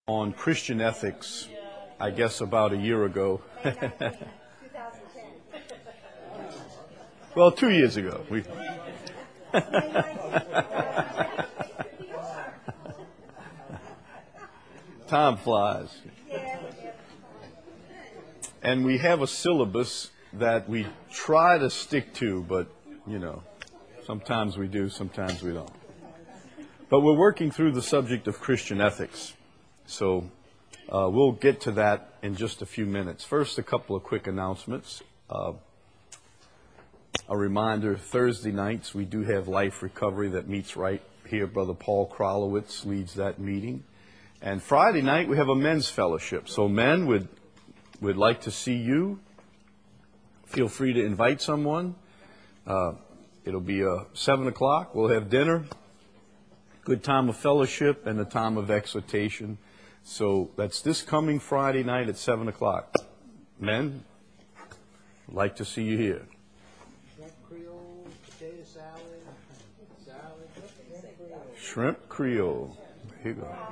on Christian ethics, I guess about a year ago. Well, 2 years ago. Time flies. And we have a syllabus that we try to stick to, but, sometimes we do, sometimes we don't. But we're working through the subject of Christian ethics. So we'll get to that in just a few minutes. First, a couple of quick announcements. A reminder, Thursday nights we do have Life Recovery that meets right here. Brother Paul Krolowitz leads that meeting. And Friday night we have a men's fellowship. So men, we'd like to see you. Feel free to invite someone. It'll be 7 o'clock. We'll have dinner. Good time of fellowship and a time of exhortation. So that's this coming Friday night at 7 o'clock. Men, I'd like to see you here. Shrimp Creole, potato salad. Shrimp Creole. Here you go.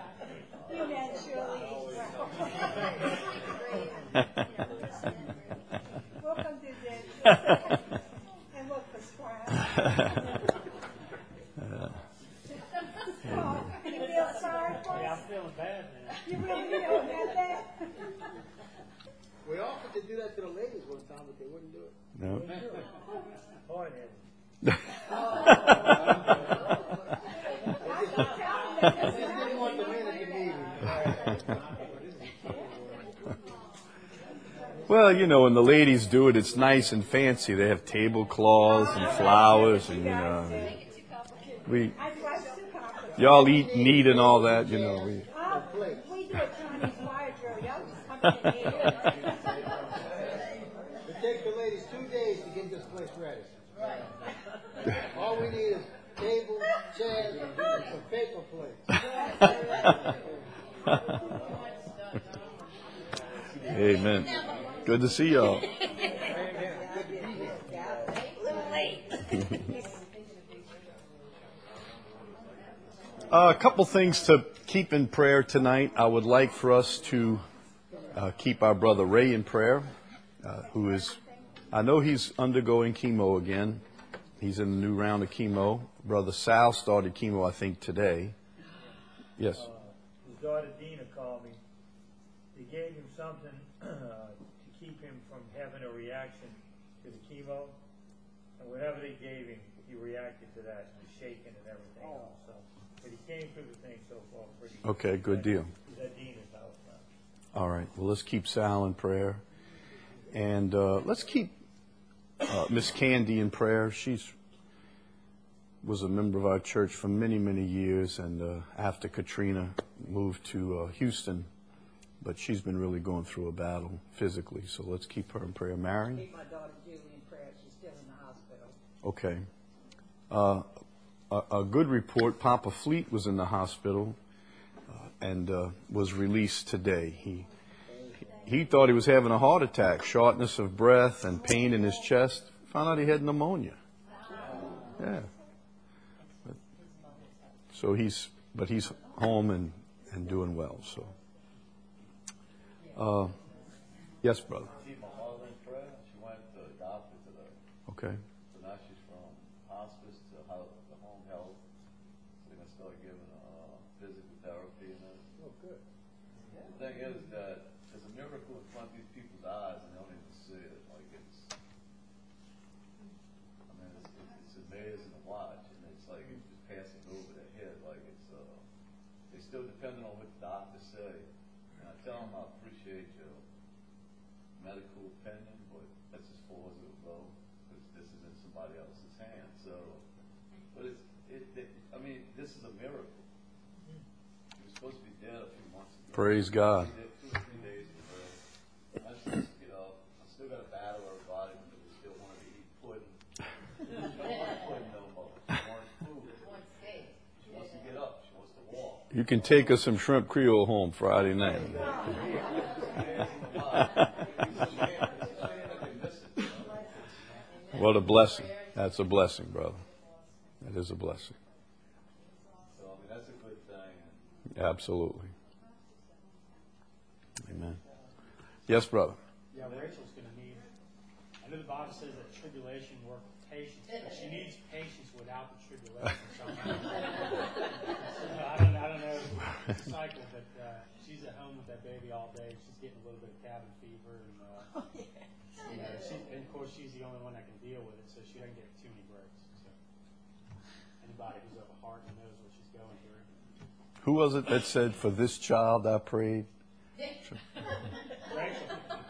Welcome to this. And look for Squire. You feel sorry for us? Yeah, I'm feeling bad now. You really feel bad? We offered to do that to the ladies one time, but they wouldn't do it. No. They didn't want the men at the meeting. Well, when the ladies do it, it's nice and fancy. They have tablecloths and flowers, and y'all eat meat and all that. We do a Chinese wire drill. Y'all just come in here. It takes the ladies 2 days to get this place ready. All we need is table, chairs, and some paper plates. Amen. Good to see y'all. A couple things to keep in prayer tonight. I would like for us to keep our brother Ray in prayer, I know he's undergoing chemo again. He's in a new round of chemo. Brother Sal started chemo, I think, today. Yes. His daughter Dina called me. They gave him something to keep him from having a reaction to the chemo. And whatever they gave him, he reacted to that. He was shaking and everything else. So, but he came through the thing so far pretty good. Okay, good deal. He's at Dina's house now. All right. Well, let's keep Sal in prayer. And let's keep Miss Candy in prayer. She was a member of our church for many, many years. And after Katrina moved to Houston, but she's been really going through a battle physically. So let's keep her in prayer. Mary? Keep my daughter Julie in prayer. She's still in the hospital. Okay. A good report, Papa Fleet was in the hospital and was released today. He thought he was having a heart attack, shortness of breath and pain in his chest. Found out he had pneumonia. Yeah. So he's home and doing well. So, yes, brother. Keep my mother in prayer. She went to the doctor today. Okay. So now she's from hospice to home health. So they're going to start giving physical therapy and that. Oh, good. The thing is that there's a miracle in front of these people's eyes and they don't even see it. Like it's amazing to watch, and it's like it's just passing over their head. Like they're still depending on what the doctors say. And I tell them I appreciate your medical opinion, but that's as far as it'll go, because this is in somebody else's hands. So, but this is a miracle. He was supposed to be dead a few months ago. Praise God. 2 or 3 days ago. I just want to get up. I still got to battle everybody because we still wanted to eat pudding. She don't want pudding no more. She wants food. She wants to get up. She wants to walk. You can take us some shrimp Creole home Friday night. What a blessing. That's a blessing, brother. That is a blessing. So, that's a good thing. Absolutely. Amen. Yes, brother. Yeah, Rachel's going to need, I know the Bible says that tribulation works patience, but she needs patience without the tribulation somehow. So, I don't know the cycle, but she's at home with that baby all day. She's getting a little bit of cabin fever, and and of course she's the only one that can deal with it, so she doesn't get too many breaks. So anybody who's of a heart and knows what she's going through. Who was it that said, "For this child I prayed"? Rachel.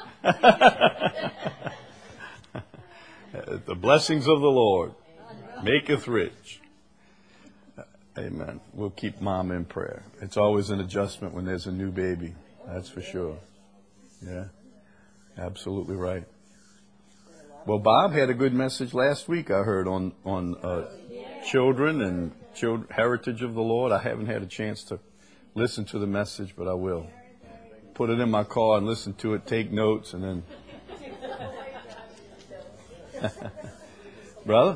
The blessings of the Lord maketh rich. Amen. We'll keep Mom in prayer. It's always an adjustment when there's a new baby. That's for sure. Yeah, absolutely right. Well, Bob had a good message last week, I heard, on children and heritage of the Lord. I haven't had a chance to listen to the message, but I will. Put it in my car and listen to it, take notes, and then... Brother?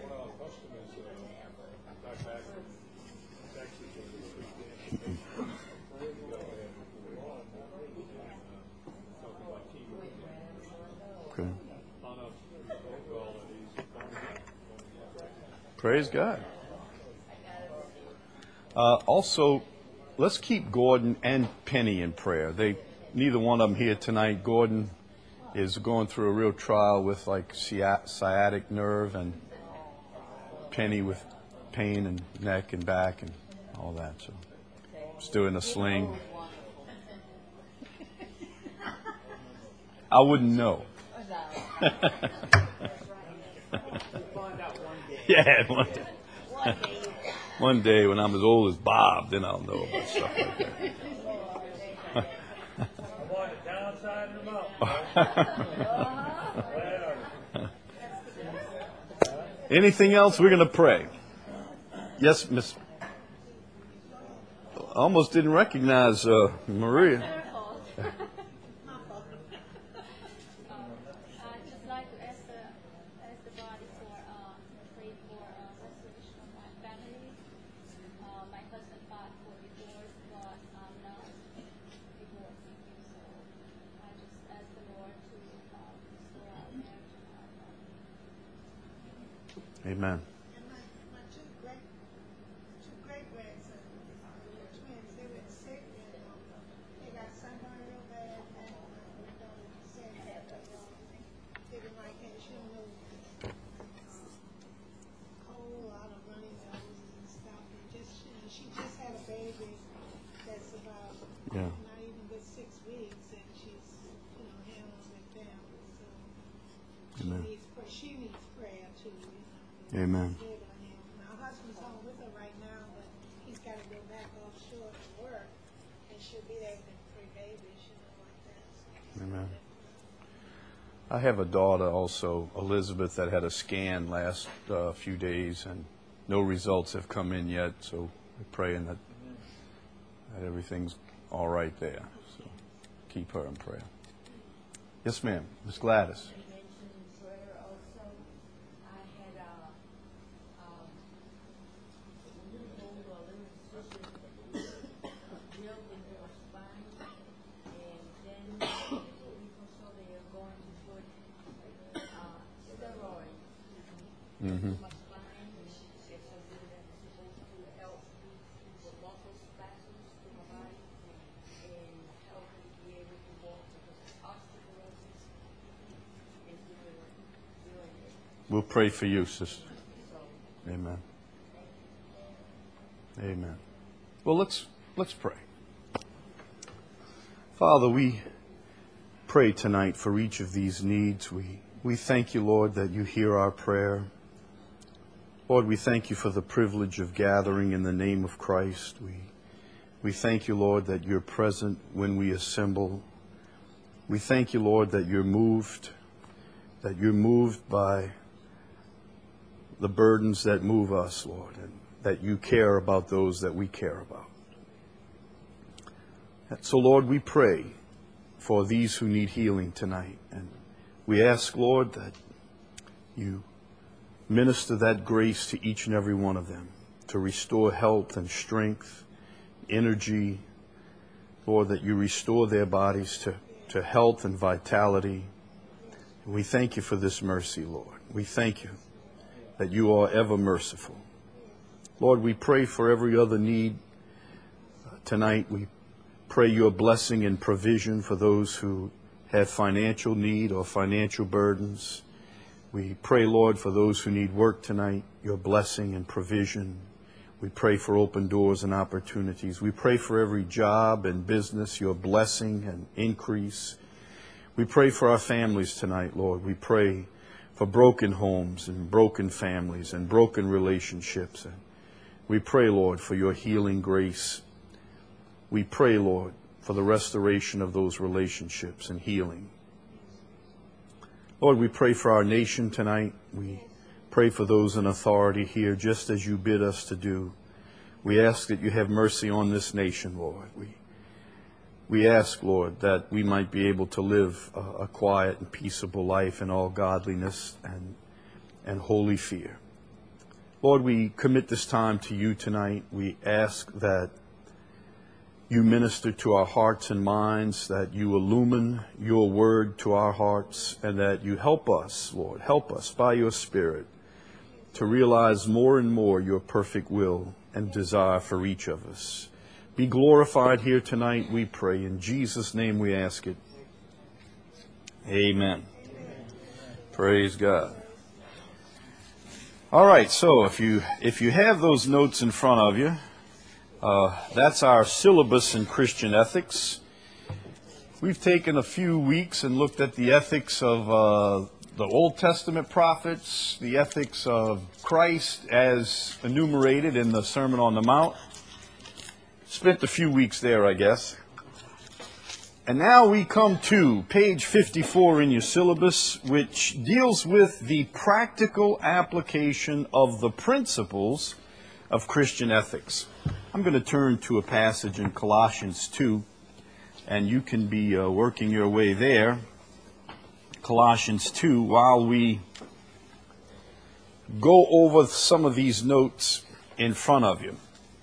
Okay. Praise God. Also, let's keep Gordon and Penny in prayer. Neither one of them here tonight. Gordon is going through a real trial with like sciatic nerve, and Penny with pain in neck and back and all that. So, still in a sling. I wouldn't know. Yeah, one day when I'm as old as Bob, then I'll know about stuff like that. I want it downside and up. Anything else? We're going to pray. Yes, Miss. I almost didn't recognize Maria. Amen. And my two great grandsons, twins, they were sick and they got sunburned real bad and said they didn't like it. She don't know cold, a lot of running noses and stuff. And she just had a baby that's about not even but 6 weeks, and she's handling the family. So she needs prayer too. Amen. My husband's home with her right now, but he's got to go back offshore to work, and she'll be there with 3 babies, like that. So. Amen. I have a daughter also, Elizabeth, that had a scan last few days, and no results have come in yet. So we're praying that everything's all right there. So keep her in prayer. Yes, ma'am. Miss Gladys. Mm-hmm. We'll pray for you, sister. Amen. Amen. Well, let's pray. Father, we pray tonight for each of these needs. We thank you, Lord, that you hear our prayer. Lord, we thank you for the privilege of gathering in the name of Christ. We thank you, Lord, that you're present when we assemble. We thank you, Lord, that you're moved by the burdens that move us, Lord, and that you care about those that we care about. So, Lord, we pray for these who need healing tonight. And we ask, Lord, that you minister that grace to each and every one of them to restore health and strength, energy. Lord, that you restore their bodies to health and vitality. We thank you for this mercy, Lord. We thank you that you are ever merciful. Lord, we pray for every other need tonight. We pray your blessing and provision for those who have financial need or financial burdens. We pray, Lord, for those who need work tonight, your blessing and provision. We pray for open doors and opportunities. We pray for every job and business, your blessing and increase. We pray for our families tonight, Lord. We pray for broken homes and broken families and broken relationships. And we pray, Lord, for your healing grace. We pray, Lord, for the restoration of those relationships and healing. Lord, we pray for our nation tonight. We pray for those in authority here, just as you bid us to do. We ask that you have mercy on this nation, Lord. We ask, Lord, that we might be able to live a quiet and peaceable life in all godliness and holy fear. Lord, we commit this time to you tonight. We ask that you minister to our hearts and minds, that you illumine your word to our hearts, and that you help us, Lord, help us by your Spirit to realize more and more your perfect will and desire for each of us. Be glorified here tonight, we pray. In Jesus' name we ask it. Amen. Praise God. All right, so if you have those notes in front of you, that's our syllabus in Christian ethics. We've taken a few weeks and looked at the ethics of the Old Testament prophets, the ethics of Christ as enumerated in the Sermon on the Mount. Spent a few weeks there, I guess. And now we come to page 54 in your syllabus, which deals with the practical application of the principles of Christian ethics. I'm going to turn to a passage in Colossians 2, and you can be working your way there. Colossians 2, while we go over some of these notes in front of you.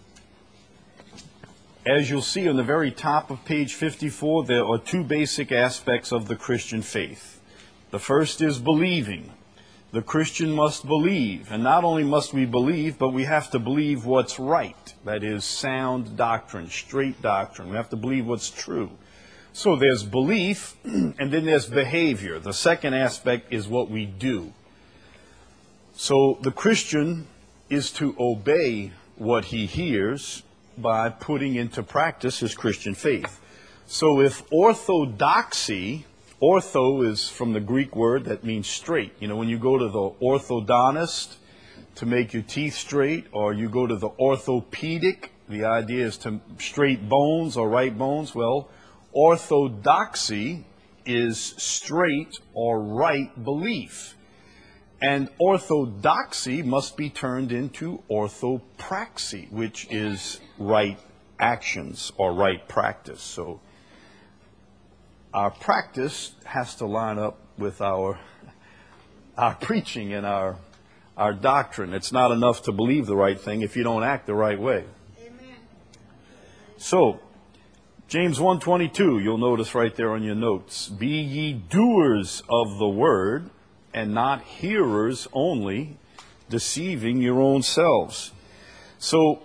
As you'll see on the very top of page 54, there are two basic aspects of the Christian faith. The first is believing. The Christian must believe, and not only must we believe, but we have to believe what's right. That is sound doctrine, straight doctrine. We have to believe what's true. So there's belief, and then there's behavior. The second aspect is what we do. So the Christian is to obey what he hears by putting into practice his Christian faith. So if orthodoxy, ortho is from the Greek word that means straight. You know, when you go to the orthodontist to make your teeth straight, or you go to the orthopedic, the idea is to straight bones or right bones. Well, orthodoxy is straight or right belief. And orthodoxy must be turned into orthopraxy, which is right actions or right practice. So our practice has to line up with our preaching and our doctrine. It's not enough to believe the right thing if you don't act the right way. Amen. So, James 1:22, you'll notice right there on your notes. Be ye doers of the word, and not hearers only, deceiving your own selves. So,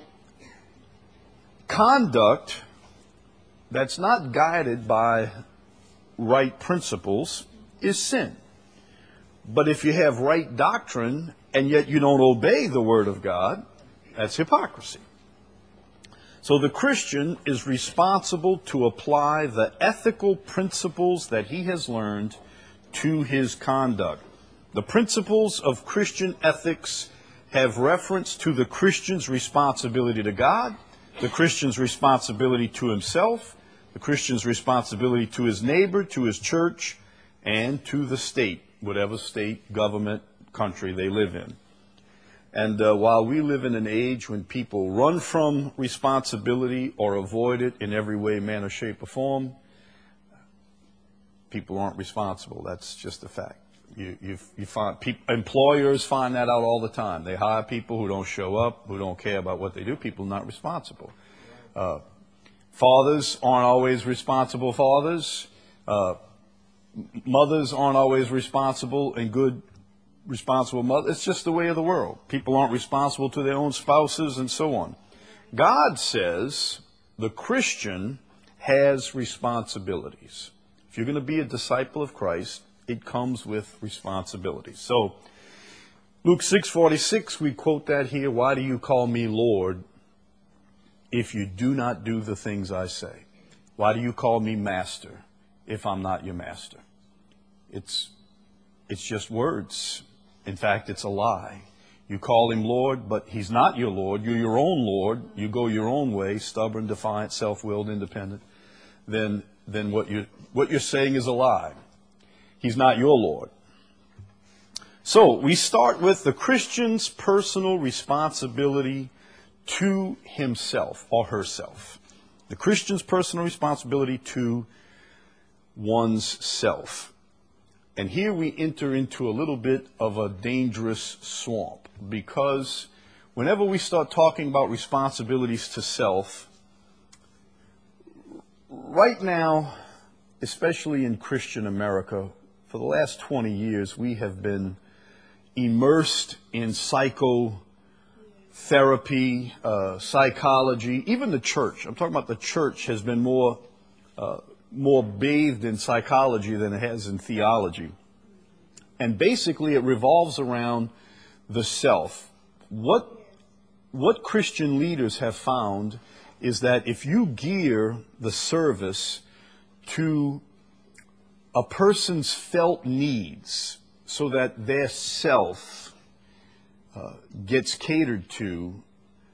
conduct that's not guided by right principles is sin. But if you have right doctrine and yet you don't obey the Word of God, that's hypocrisy. So the Christian is responsible to apply the ethical principles that he has learned to his conduct. The principles of Christian ethics have reference to the Christian's responsibility to God, the Christian's responsibility to himself, the Christian's responsibility to his neighbor, to his church, and to the state, whatever state, government, country they live in. And while we live in an age when people run from responsibility or avoid it in every way, manner, shape, or form, people aren't responsible. That's just a fact. You find employers find that out all the time. They hire people who don't show up, who don't care about what they do. People not responsible. Fathers aren't always responsible fathers. Mothers aren't always responsible and good, responsible mothers. It's just the way of the world. People aren't responsible to their own spouses and so on. God says the Christian has responsibilities. If you're going to be a disciple of Christ, it comes with responsibilities. So, Luke 6:46, we quote that here. Why do you call me Lord if you do not do the things I say? Why do you call me Master if I'm not your master? It's just words. In fact, it's a lie. You call him Lord, but he's not your Lord. You're your own Lord. You go your own way, stubborn, defiant, self-willed, independent. Then what you're saying is a lie. He's not your Lord. So we start with the Christian's personal responsibility to himself or herself. The Christian's personal responsibility to one's self. And here we enter into a little bit of a dangerous swamp, because whenever we start talking about responsibilities to self, right now, especially in Christian America, for the last 20 years, we have been immersed in psychotherapy, psychology. Even the church, I'm talking about the church, has been more bathed in psychology than it has in theology. And basically it revolves around the self. What Christian leaders have found is that if you gear the service to a person's felt needs so that their self gets catered to,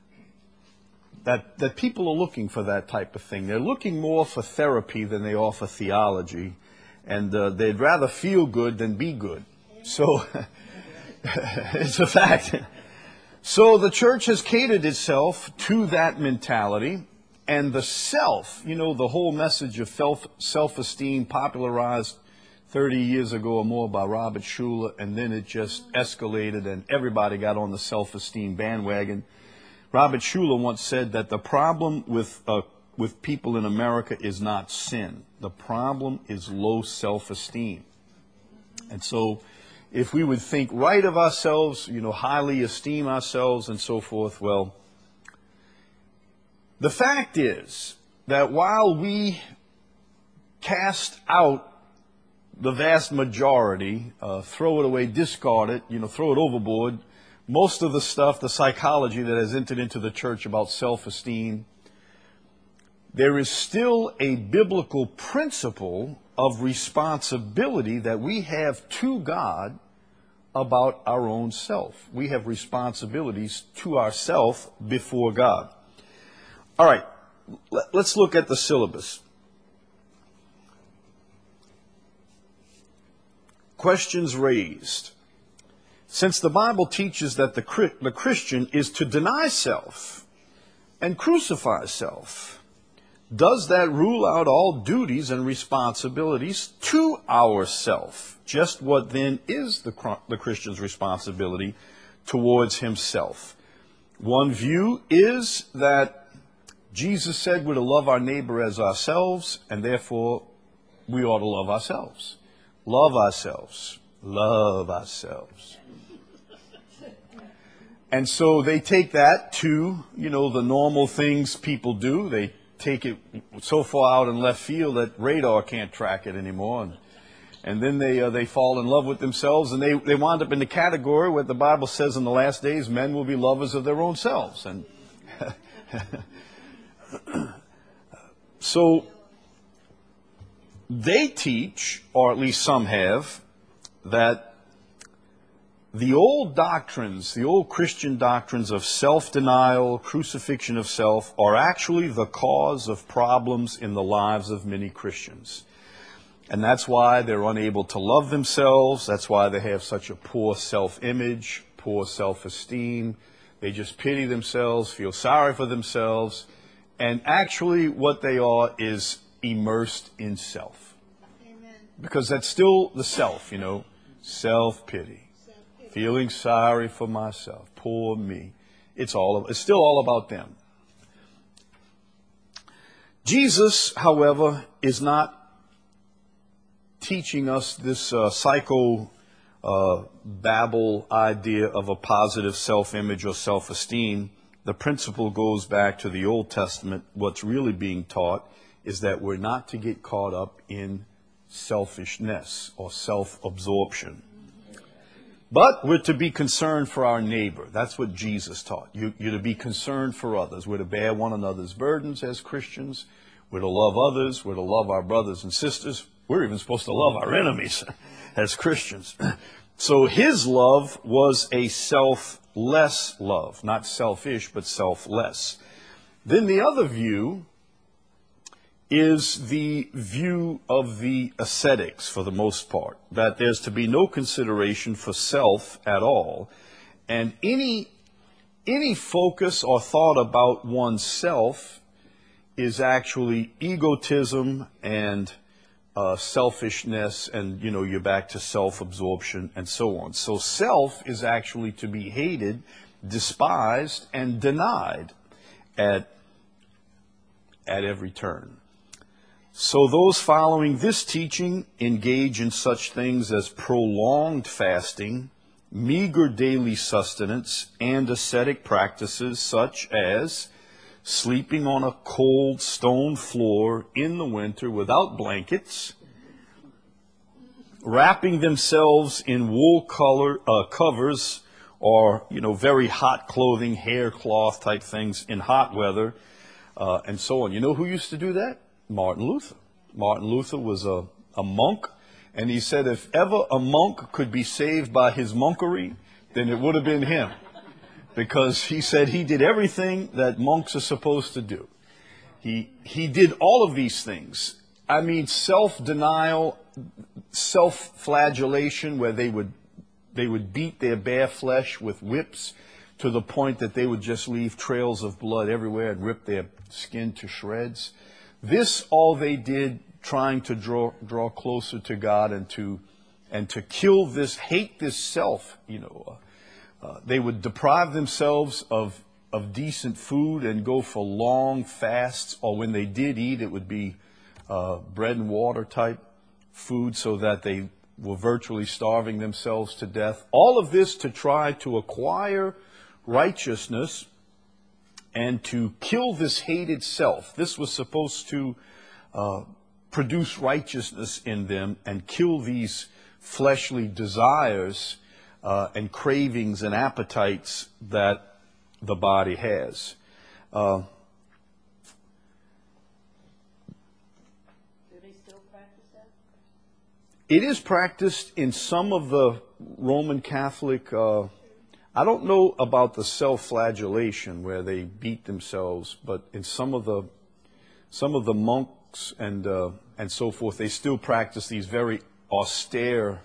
that people are looking for that type of thing. They're looking more for therapy than they are for theology, and they'd rather feel good than be good. So it's a fact. So the church has catered itself to that mentality, and the self, the whole message of self-esteem popularized 30 years ago or more by Robert Schuller, and then it just escalated and everybody got on the self-esteem bandwagon. Robert Schuller once said that the problem with people in America is not sin. The problem is low self-esteem. And so if we would think right of ourselves, highly esteem ourselves and so forth, well, the fact is that while we cast out the vast majority, throw it away, discard it, throw it overboard, most of the stuff, the psychology that has entered into the church about self-esteem, there is still a biblical principle of responsibility that we have to God about our own self. We have responsibilities to ourself before God. All right, let's look at the syllabus. Questions raised. Since the Bible teaches that the Christian is to deny self and crucify self, does that rule out all duties and responsibilities to ourself? Just what then is the Christian's responsibility towards himself? One view is that Jesus said we're to love our neighbor as ourselves, and therefore we ought to love ourselves. Love ourselves. Love ourselves. And so they take that to, the normal things people do. They take it so far out in left field that radar can't track it anymore. And then they fall in love with themselves, and they wind up in the category where the Bible says in the last days men will be lovers of their own selves. And so they teach, or at least some have, that the old doctrines, the old Christian doctrines of self-denial, crucifixion of self, are actually the cause of problems in the lives of many Christians. And that's why they're unable to love themselves. That's why they have such a poor self-image, poor self-esteem. They just pity themselves, feel sorry for themselves. And actually what they are is immersed in self. Amen. Because that's still the self, self-pity. Feeling sorry for myself. Poor me. It's still all about them. Jesus, however, is not teaching us this babble idea of a positive self-image or self-esteem. The principle goes back to the Old Testament. What's really being taught is that we're not to get caught up in selfishness or self-absorption. But we're to be concerned for our neighbor. That's what Jesus taught. You're to be concerned for others. We're to bear one another's burdens as Christians. We're to love others. We're to love our brothers and sisters. We're even supposed to love our enemies as Christians. So his love was a selfless love. Not selfish, but selfless. Then the other view is the view of the ascetics, for the most part, that there's to be no consideration for self at all, and any focus or thought about oneself is actually egotism and selfishness, and you're back to self-absorption and so on. So self is actually to be hated, despised, and denied at every turn. So those following this teaching engage in such things as prolonged fasting, meager daily sustenance, and ascetic practices such as sleeping on a cold stone floor in the winter without blankets, wrapping themselves in wool covers or, very hot clothing, hair cloth type things in hot weather, and so on. You know who used to do that? Martin Luther. Martin Luther was a monk, and he said if ever a monk could be saved by his monkery, then it would have been him. Because he said he did everything that monks are supposed to do. He did all of these things. I mean, self-denial, self-flagellation, where they would beat their bare flesh with whips to the point that they would just leave trails of blood everywhere and rip their skin to shreds. This all they did, trying to draw closer to God and to kill this, hate this self. They would deprive themselves of decent food and go for long fasts, or when they did eat, it would be bread and water type food, so that they were virtually starving themselves to death. All of this to try to acquire righteousness and to kill this hated self. This was supposed to produce righteousness in them and kill these fleshly desires and cravings and appetites that the body has. Do they still practice that? It is practiced in some of the Roman Catholic. I don't know about the self-flagellation where they beat themselves, but in some of the monks and so forth, they still practice these very austere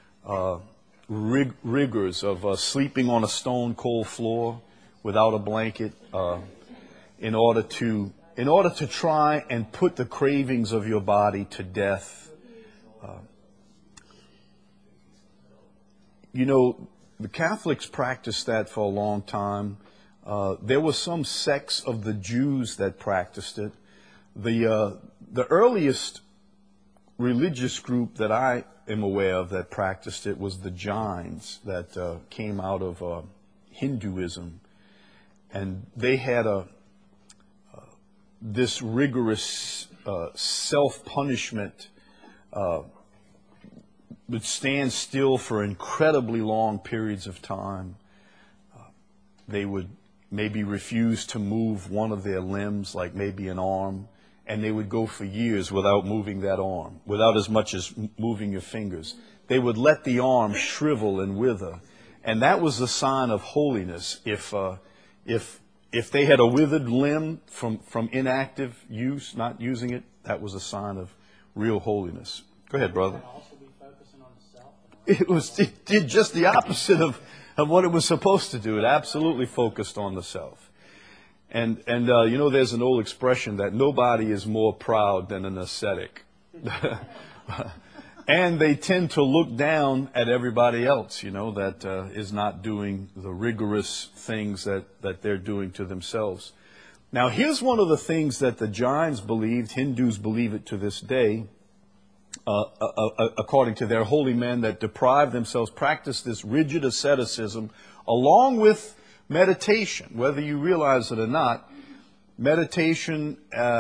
rigors of sleeping on a stone cold floor without a blanket, in order to try and put the cravings of your body to death. The Catholics practiced that for a long time. There was some sects of the Jews that practiced it. The earliest religious group that I am aware of that practiced it was the Jains, that came out of Hinduism, and they had this rigorous self-punishment. Would stand still for incredibly long periods of time. They would maybe refuse to move one of their limbs, like maybe an arm, and they would go for years without moving that arm, without as much as moving your fingers. They would let the arm shrivel and wither, and that was a sign of holiness. If they had a withered limb from inactive use, not using it, that was a sign of real holiness. Go ahead, brother. It did just the opposite of what it was supposed to do. It absolutely focused on the self. And there's an old expression that nobody is more proud than an ascetic. And they tend to look down at everybody else, that is not doing the rigorous things that they're doing to themselves. Now, here's one of the things that the Jains believed, Hindus believe it to this day, according to their holy men that deprive themselves, practice this rigid asceticism along with meditation. Whether you realize it or not, meditation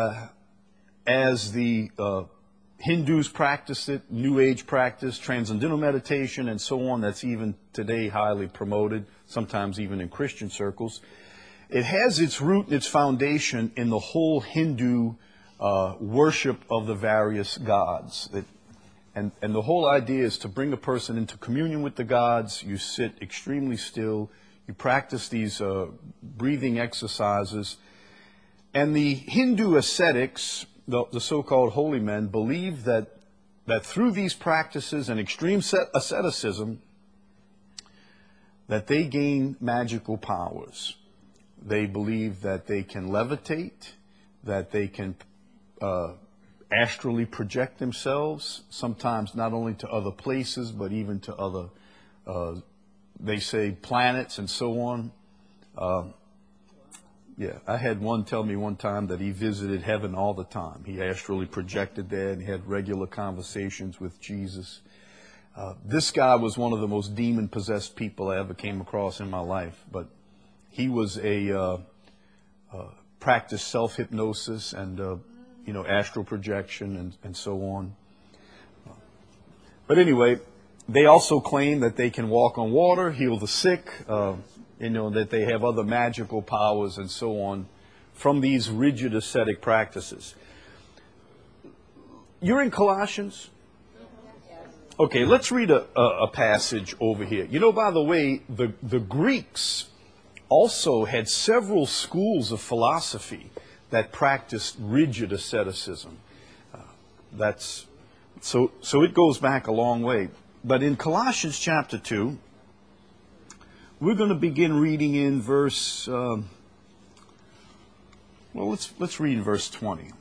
as the Hindus practice it, New Age practice, transcendental meditation, and so on, that's even today highly promoted, sometimes even in Christian circles. It has its root and its foundation in the whole Hindu worship of the various gods. And the whole idea is to bring a person into communion with the gods. You sit extremely still. You practice these breathing exercises. And the Hindu ascetics, the so-called holy men, believe that through these practices and extreme asceticism, that they gain magical powers. They believe that they can levitate, that they can astrally project themselves, sometimes not only to other places, but even to other, they say, planets and so on. I had one tell me one time that he visited heaven all the time. He astrally projected there and he had regular conversations with Jesus. This guy was one of the most demon-possessed people I ever came across in my life, but he was practiced self-hypnosis and, astral projection and so on. But anyway, they also claim that they can walk on water, heal the sick, that they have other magical powers and so on from these rigid ascetic practices. You're in Colossians? Okay, let's read a passage over here. By the way, the Greeks also had several schools of philosophy that practiced rigid asceticism. So it goes back a long way. But in Colossians chapter 2, we're going to begin reading in verse, let's read in verse 20.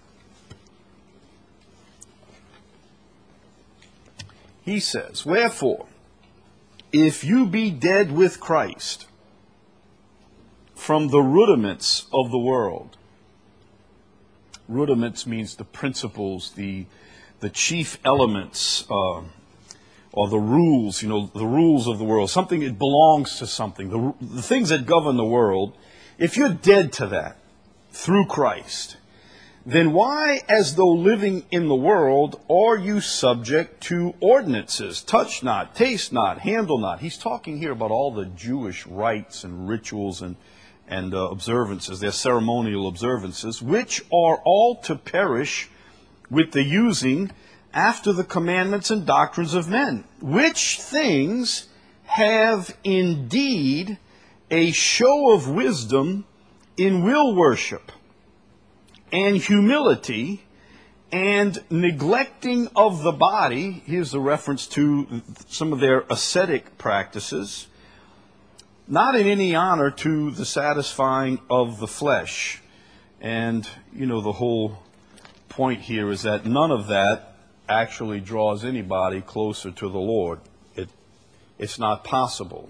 He says, "Wherefore, if you be dead with Christ from the rudiments of the world," rudiments means the principles, the chief elements, or the rules, the rules of the world, something that belongs to something, the things that govern the world. If you're dead to that through Christ, then why, as though living in the world, are you subject to ordinances? Touch not, taste not, handle not. He's talking here about all the Jewish rites and rituals and observances, their ceremonial observances, which are all to perish with the using after the commandments and doctrines of men, which things have indeed a show of wisdom in will worship and humility and neglecting of the body. Here's a reference to some of their ascetic practices, not in any honor to the satisfying of the flesh. And, the whole point here is that none of that actually draws anybody closer to the Lord. It's not possible.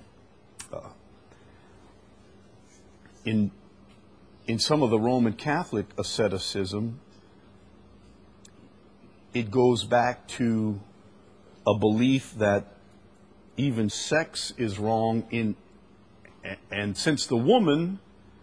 In some of the Roman Catholic asceticism, it goes back to a belief that even sex is wrong and since the woman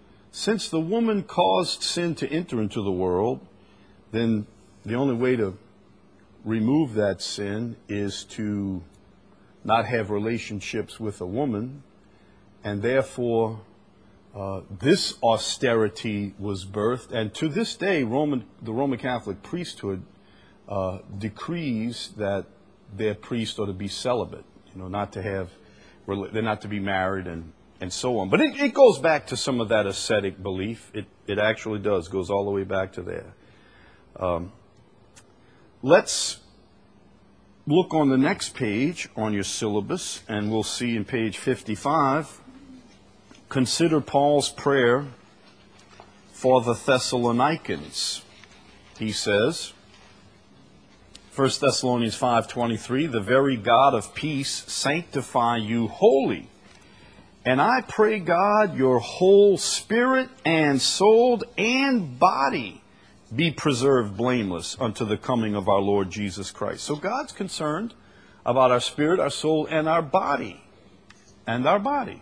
caused sin to enter into the world, then the only way to remove that sin is to not have relationships with a woman, and therefore this austerity was birthed. And to this day, the Roman Catholic priesthood decrees that their priests are to be celibate, not to have, they're not to be married and so on. But it goes back to some of that ascetic belief. It actually does, goes all the way back to there. Let's look on the next page on your syllabus, and we'll see in page 55, consider Paul's prayer for the Thessalonians. He says, 1 Thessalonians 5:23, the very God of peace sanctify you wholly, And I pray, God, your whole spirit and soul and body be preserved blameless unto the coming of our Lord Jesus Christ. So God's concerned about our spirit, our soul, and our body. And our body.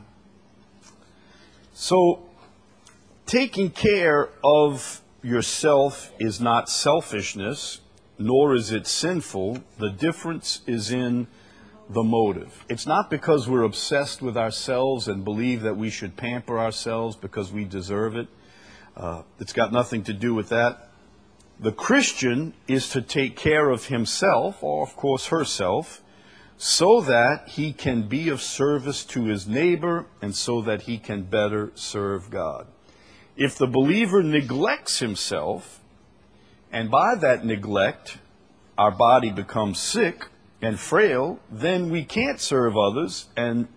So, taking care of yourself is not selfishness, nor is it sinful. The difference is in the motive. It's not because we're obsessed with ourselves and believe that we should pamper ourselves because we deserve it. It's got nothing to do with that. The Christian is to take care of himself, or of course herself, so that he can be of service to his neighbor and so that he can better serve God. If the believer neglects himself, and by that neglect our body becomes sick and frail, then we can't serve others, and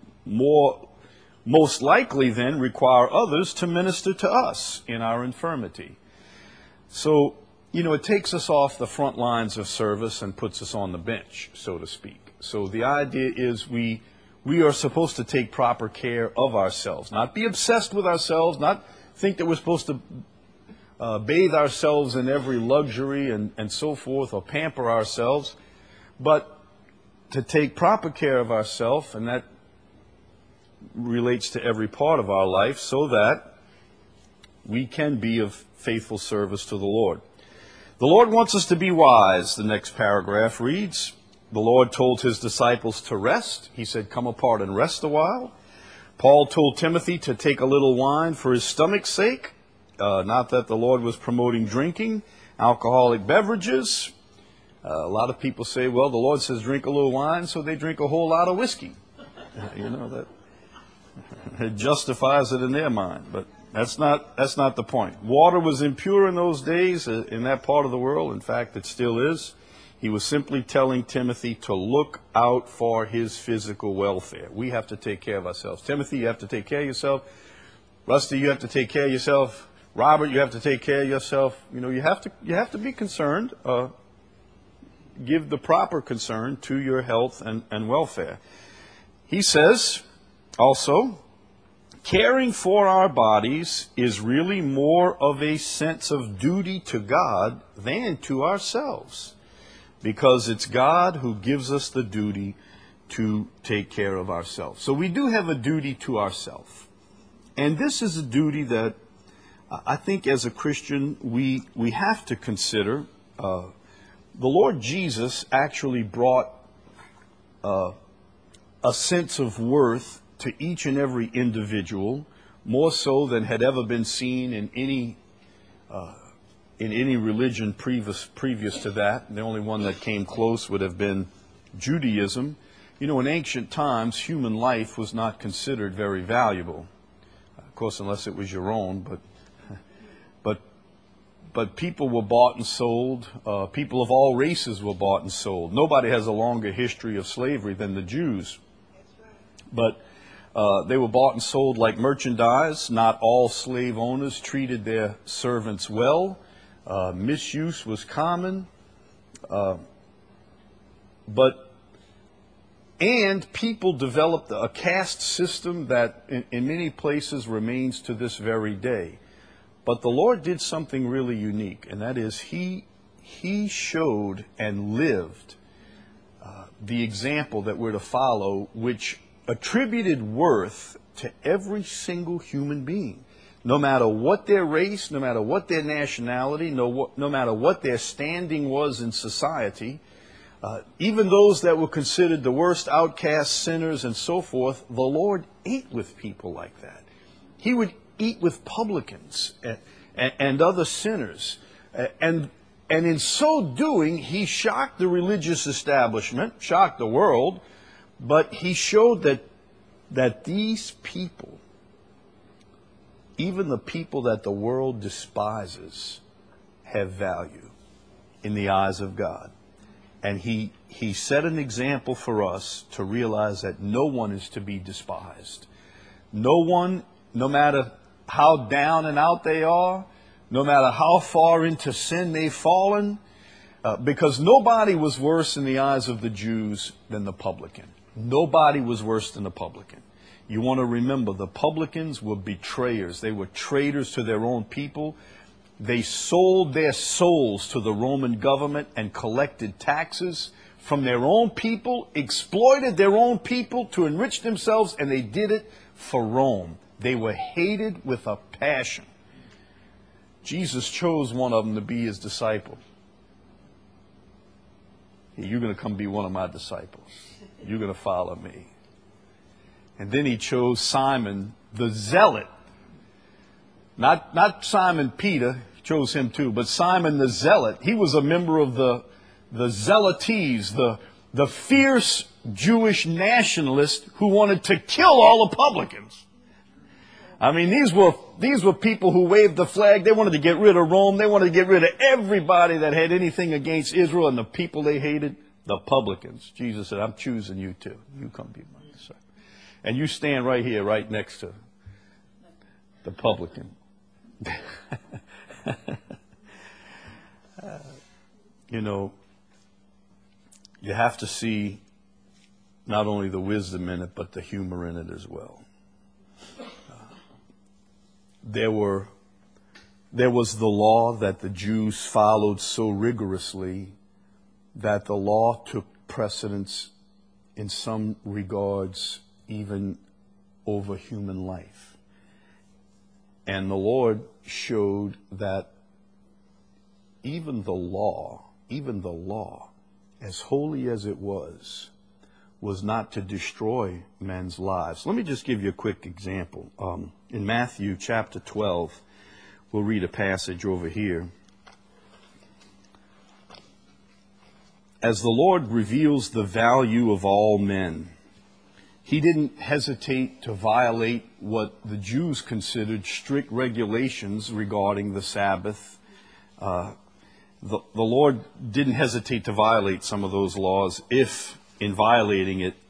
most likely then require others to minister to us in our infirmity. So, it takes us off the front lines of service and puts us on the bench, so to speak. So the idea is we are supposed to take proper care of ourselves, not be obsessed with ourselves, not think that we're supposed to bathe ourselves in every luxury and so forth, or pamper ourselves, but to take proper care of ourselves, and that relates to every part of our life, so that we can be of faithful service to the Lord. The Lord wants us to be wise, the next paragraph reads. The Lord told his disciples to rest. He said, come apart and rest a while. Paul told Timothy to take a little wine for his stomach's sake. Not that the Lord was promoting drinking, alcoholic beverages. A lot of people say, well, the Lord says drink a little wine, so they drink a whole lot of whiskey. That it justifies it in their mind, but that's not the point. Water was impure in those days in that part of the world. In fact, it still is. He was simply telling Timothy to look out for his physical welfare. We have to take care of ourselves. Timothy, you have to take care of yourself. Rusty, you have to take care of yourself. Robert, you have to take care of yourself. You have to be concerned. Give the proper concern to your health and welfare. He says also, caring for our bodies is really more of a sense of duty to God than to ourselves, because it's God who gives us the duty to take care of ourselves. So we do have a duty to ourselves. And this is a duty that I think as a Christian we have to consider. The Lord Jesus actually brought a sense of worth to each and every individual, more so than had ever been seen in any religion previous to that. The only one that came close would have been Judaism. In ancient times, human life was not considered very valuable. Of course, unless it was your own, but people were bought and sold. People of all races were bought and sold. Nobody has a longer history of slavery than the Jews. But they were bought and sold like merchandise. Not all slave owners treated their servants well. Misuse was common. And people developed a caste system that in many places remains to this very day. But the Lord did something really unique, and that is He showed and lived the example that we're to follow, which attributed worth to every single human being, no matter what their race, no matter what their nationality, no matter what their standing was in society. Even those that were considered the worst outcasts, sinners, and so forth, the Lord ate with people like that. He would eat with publicans and other sinners. And in so doing, He shocked the religious establishment, shocked the world, but He showed that these people, even the people that the world despises, have value in the eyes of God. And He set an example for us to realize that no one is to be despised. No one, no matter how down and out they are, no matter how far into sin they've fallen, because nobody was worse in the eyes of the Jews than the publican. Nobody was worse than the publican. You want to remember, the publicans were betrayers. They were traitors to their own people. They sold their souls to the Roman government and collected taxes from their own people, exploited their own people to enrich themselves, and they did it for Rome. They were hated with a passion. Jesus chose one of them to be his disciple. Hey, you're going to come be one of my disciples. You're going to follow me. And then he chose Simon the Zealot. Not Simon Peter, he chose him too, but Simon the Zealot. He was a member of the Zealotes, the fierce Jewish nationalists who wanted to kill all the publicans. I mean, these were people who waved the flag. They wanted to get rid of Rome. They wanted to get rid of everybody that had anything against Israel, and the people they hated, the publicans. Jesus said, I'm choosing you too. You come be my disciple. And you stand right here, right next to the publican. You know, you have to see not only the wisdom in it, but the humor in it as well. There was the law that the Jews followed so rigorously that the law took precedence in some regards even over human life. And the Lord showed that even the law, as holy as it was not to destroy men's lives. Let me just give you a quick example. In Matthew chapter 12, we'll read a passage over here. As the Lord reveals the value of all men, he didn't hesitate to violate what the Jews considered strict regulations regarding the Sabbath. The Lord didn't hesitate to violate some of those laws if, in violating it,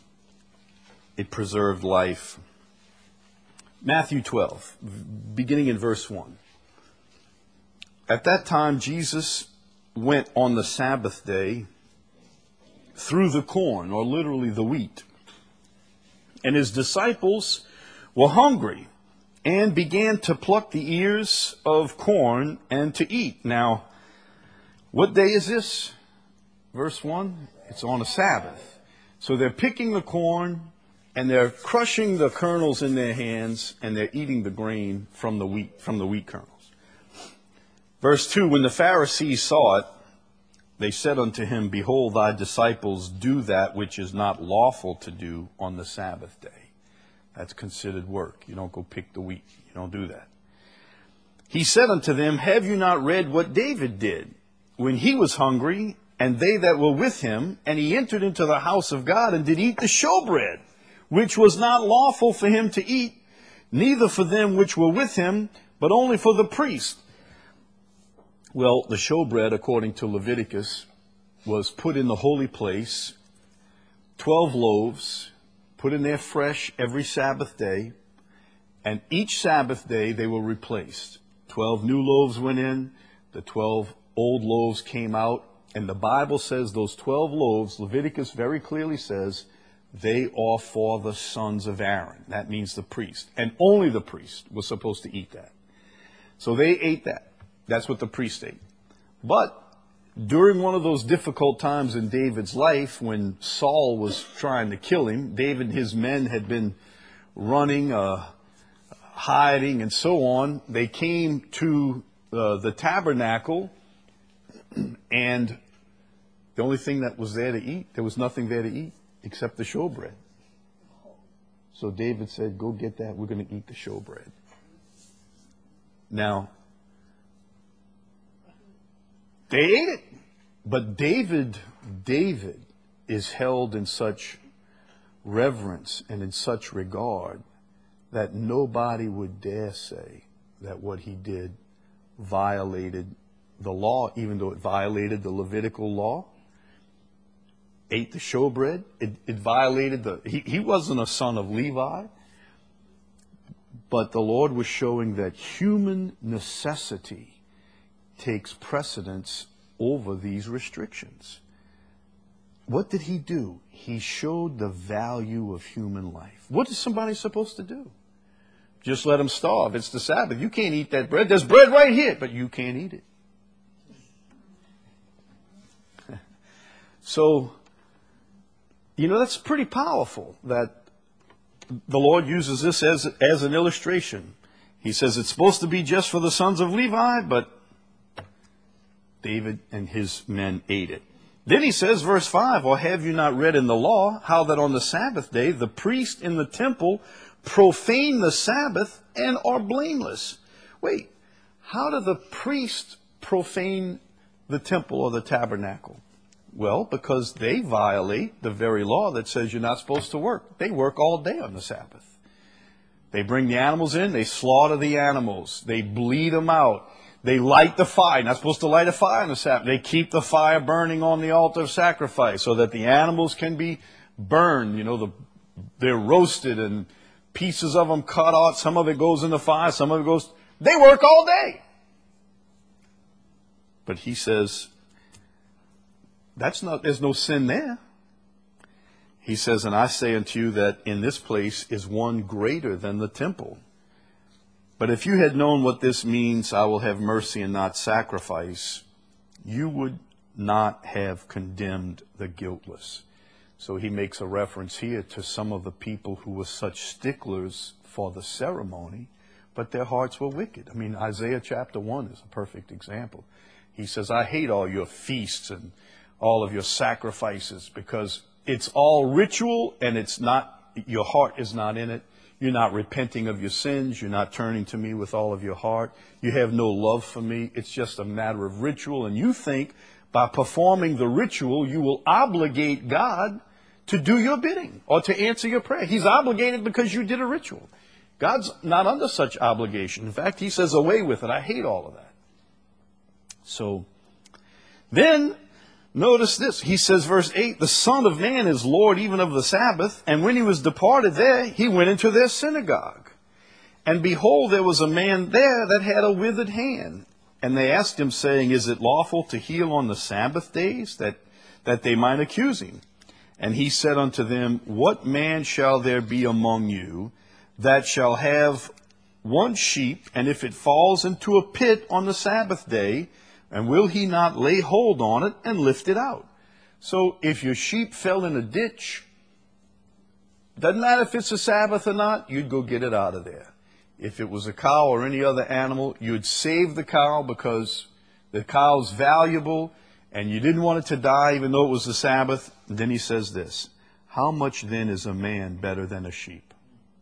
it preserved life. Matthew 12, beginning in verse 1. At that time, Jesus went on the Sabbath day through the corn, or literally the wheat. And his disciples were hungry and began to pluck the ears of corn and to eat. Now, what day is this? Verse 1, it's on a Sabbath. So they're picking the corn and they're crushing the kernels in their hands and they're eating the grain from the wheat kernels. Verse 2, when the Pharisees saw it, they said unto him, Behold, thy disciples do that which is not lawful to do on the Sabbath day. That's considered work. You don't go pick the wheat. You don't do that. He said unto them, Have you not read what David did when he was hungry, and they that were with him, and he entered into the house of God, and did eat the showbread, which was not lawful for him to eat, neither for them which were with him, but only for the priest? Well, the showbread, according to Leviticus, was put in the holy place, 12 loaves, put in there fresh every Sabbath day, and each Sabbath day they were replaced. 12 new loaves went in, the 12 old loaves came out, and the Bible says those 12 loaves, Leviticus very clearly says, they are for the sons of Aaron. That means the priest. And only the priest was supposed to eat that. So they ate that. That's what the priest ate. But during one of those difficult times in David's life, when Saul was trying to kill him, David and his men had been running, hiding, and so on. They came to the tabernacle, and the only thing that was there to eat, there was nothing there to eat except the showbread. So David said, Go get that. We're going to eat the showbread. Now, they ate it. But David is held in such reverence and in such regard that nobody would dare say that what he did violated the law, even though it violated the Levitical law. Ate the showbread. It violated he wasn't a son of Levi. But the Lord was showing that human necessity takes precedence over these restrictions. what did he do? He showed the value of human life. What is somebody supposed to do? Just let them starve. It's the Sabbath. You can't eat that bread. There's bread right here, but you can't eat it. So, that's pretty powerful that the Lord uses this as an illustration. He says it's supposed to be just for the sons of Levi, but David and his men ate it. Then he says, verse 5, or have you not read in the law how that on the Sabbath day the priest in the temple profane the Sabbath and are blameless? Wait, how do the priests profane the temple or the tabernacle? Well, because they violate the very law that says you're not supposed to work. They work all day on the Sabbath. They bring the animals in, they slaughter the animals, they bleed them out. They light the fire. Not supposed to light a fire on the Sabbath. They keep the fire burning on the altar of sacrifice so that the animals can be burned. They're roasted and pieces of them cut out. Some of it goes in the fire. Some of it goes... They work all day. But he says, there's no sin there. He says, and I say unto you that in this place is one greater than the temple. But if you had known what this means, I will have mercy and not sacrifice, you would not have condemned the guiltless. So he makes a reference here to some of the people who were such sticklers for the ceremony, but their hearts were wicked. I mean, Isaiah chapter 1 is a perfect example. He says, I hate all your feasts and all of your sacrifices because it's all ritual and it's not, your heart is not in it. You're not repenting of your sins. You're not turning to me with all of your heart. You have no love for me. It's just a matter of ritual. And you think by performing the ritual, you will obligate God to do your bidding or to answer your prayer. He's obligated because you did a ritual. God's not under such obligation. In fact, he says, away with it. I hate all of that. So then, notice this. He says, verse 8, the Son of Man is Lord even of the Sabbath. And when he was departed there, he went into their synagogue. And behold, there was a man there that had a withered hand. And they asked him, saying, is it lawful to heal on the Sabbath days? That they might accuse him. And he said unto them, what man shall there be among you that shall have one sheep, and if it falls into a pit on the Sabbath day, and will he not lay hold on it and lift it out? So if your sheep fell in a ditch, doesn't matter if it's a Sabbath or not, you'd go get it out of there. If it was a cow or any other animal, you'd save the cow because the cow's valuable and you didn't want it to die even though it was the Sabbath. And then he says this, how much then is a man better than a sheep?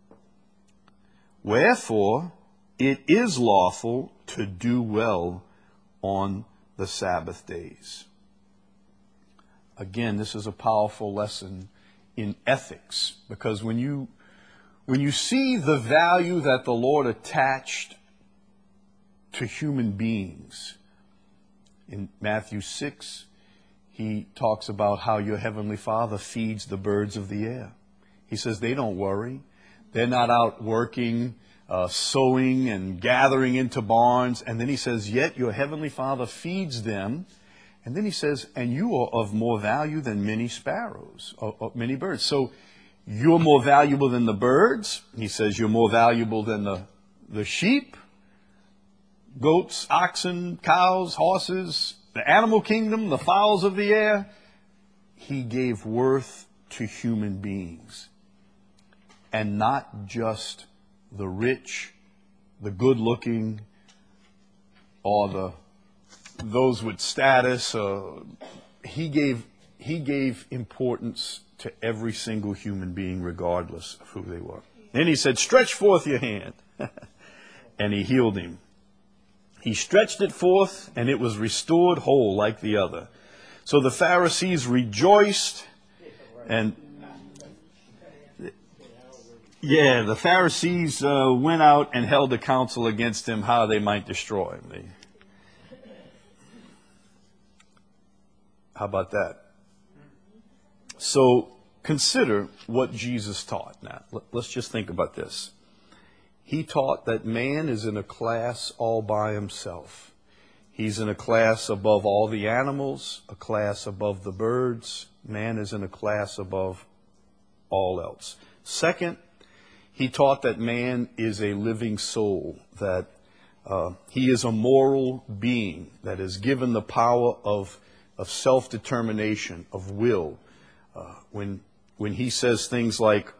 Wherefore it is lawful to do well on the Sabbath days. Again, this is a powerful lesson in ethics, because when you see the value that the Lord attached to human beings, in Matthew 6, he talks about how your heavenly Father feeds the birds of the air. He says they don't worry. They're not out working, sowing and gathering into barns. And then he says, yet your heavenly Father feeds them. And then he says, and you are of more value than many sparrows, or many birds. So you're more valuable than the birds. He says you're more valuable than the sheep, goats, oxen, cows, horses, the animal kingdom, the fowls of the air. He gave worth to human beings. And not just the rich, the good-looking, or those with status. He gave importance to every single human being, regardless of who they were. Then he said, stretch forth your hand. And he healed him. He stretched it forth, and it was restored whole like the other. So the Pharisees rejoiced, and the Pharisees went out and held a council against him, how they might destroy him. How about that? So consider what Jesus taught. Now, let's just think about this. He taught that man is in a class all by himself. He's in a class above all the animals, a class above the birds. Man is in a class above all else. Second, he taught that man is a living soul, that he is a moral being that is given the power of self-determination, of will. When he says things like,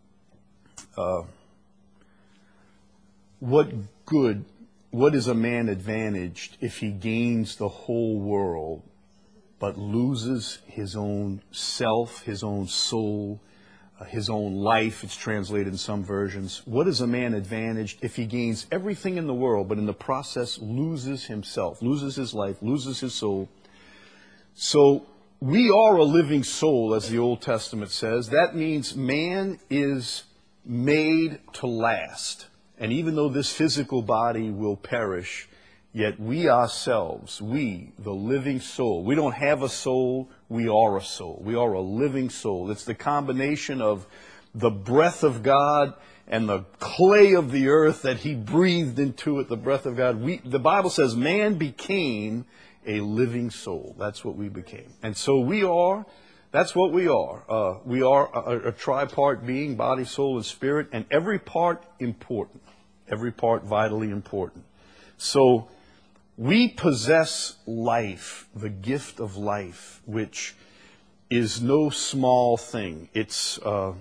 what is a man advantaged if he gains the whole world but loses his own self, his own soul, his own life? It's translated in some versions. What is a man advantaged if he gains everything in the world but in the process loses himself, loses his life, loses his soul? So we are a living soul, as the Old Testament says. That means man is made to last. And even though this physical body will perish, yet we ourselves, we, the living soul, we don't have a soul, we are a soul. We are a living soul. It's the combination of the breath of God and the clay of the earth that he breathed into it, the breath of God. The Bible says man became a living soul. That's what we became. And so we are, that's what we are. We are a tripart being, body, soul, and spirit, and every part important. Every part vitally important. So we possess life, the gift of life, which is no small thing. It's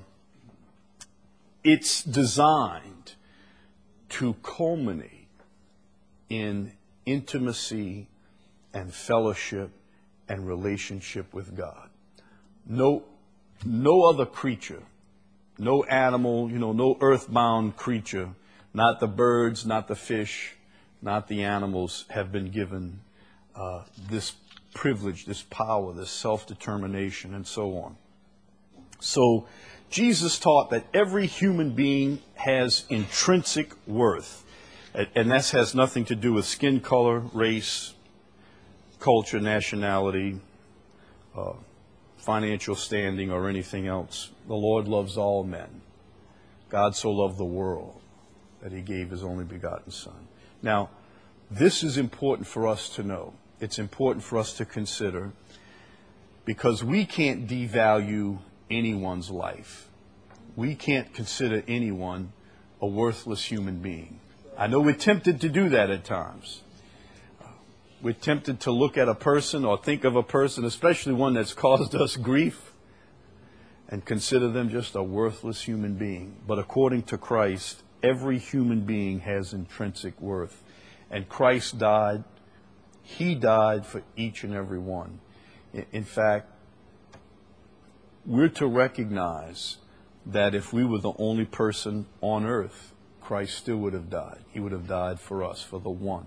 designed to culminate in intimacy and fellowship and relationship with God. No other creature, no animal, no earthbound creature, not the birds, not the fish, not the animals, have been given this privilege, this power, this self-determination, and so on. So Jesus taught that every human being has intrinsic worth. And that has nothing to do with skin color, race, culture, nationality, financial standing, or anything else. The Lord loves all men. God so loved the world that he gave his only begotten Son. Now, this is important for us to know. It's important for us to consider, because we can't devalue anyone's life. We can't consider anyone a worthless human being. I know we're tempted to do that at times. We're tempted to look at a person or think of a person, especially one that's caused us grief, and consider them just a worthless human being. But according to Christ, every human being has intrinsic worth. And Christ died. He died for each and every one. In fact, we're to recognize that if we were the only person on earth, Christ still would have died. He would have died for us, for the one.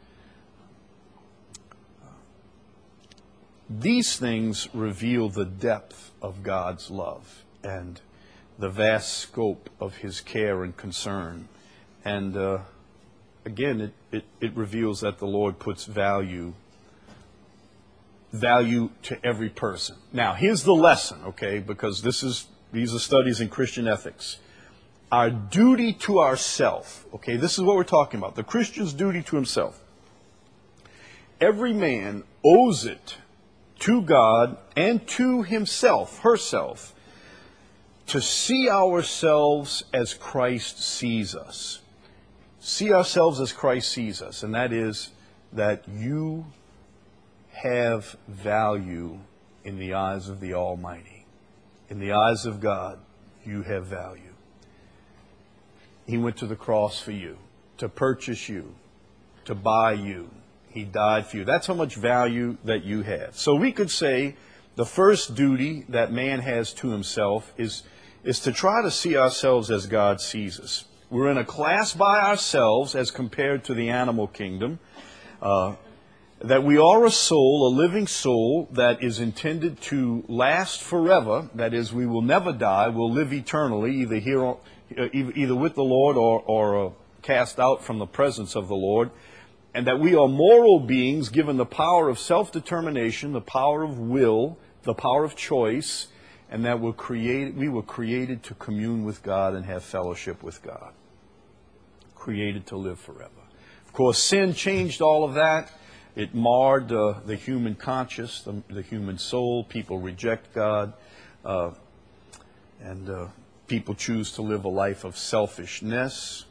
These things reveal the depth of God's love and the vast scope of his care and concern. And again, it reveals that the Lord puts value to every person. Now, here's the lesson, okay, because these are studies in Christian ethics. Our duty to ourself, okay, this is what we're talking about, the Christian's duty to himself. Every man owes it to God and to himself, herself, to see ourselves as Christ sees us. See ourselves as Christ sees us, and that is that you have value in the eyes of the Almighty. In the eyes of God, you have value. He went to the cross for you, to purchase you, to buy you. He died for you. That's how much value that you have. So we could say the first duty that man has to himself is to try to see ourselves as God sees us. We're in a class by ourselves as compared to the animal kingdom. That we are a soul, a living soul that is intended to last forever. That is, we will never die. We'll live eternally, either with the Lord or cast out from the presence of the Lord. And that we are moral beings given the power of self-determination, the power of will, the power of choice, and that we were created to commune with God and have fellowship with God. Created to live forever. Of course, sin changed all of that. It marred the human conscience, the human soul. People reject God, and people choose to live a life of selfishness.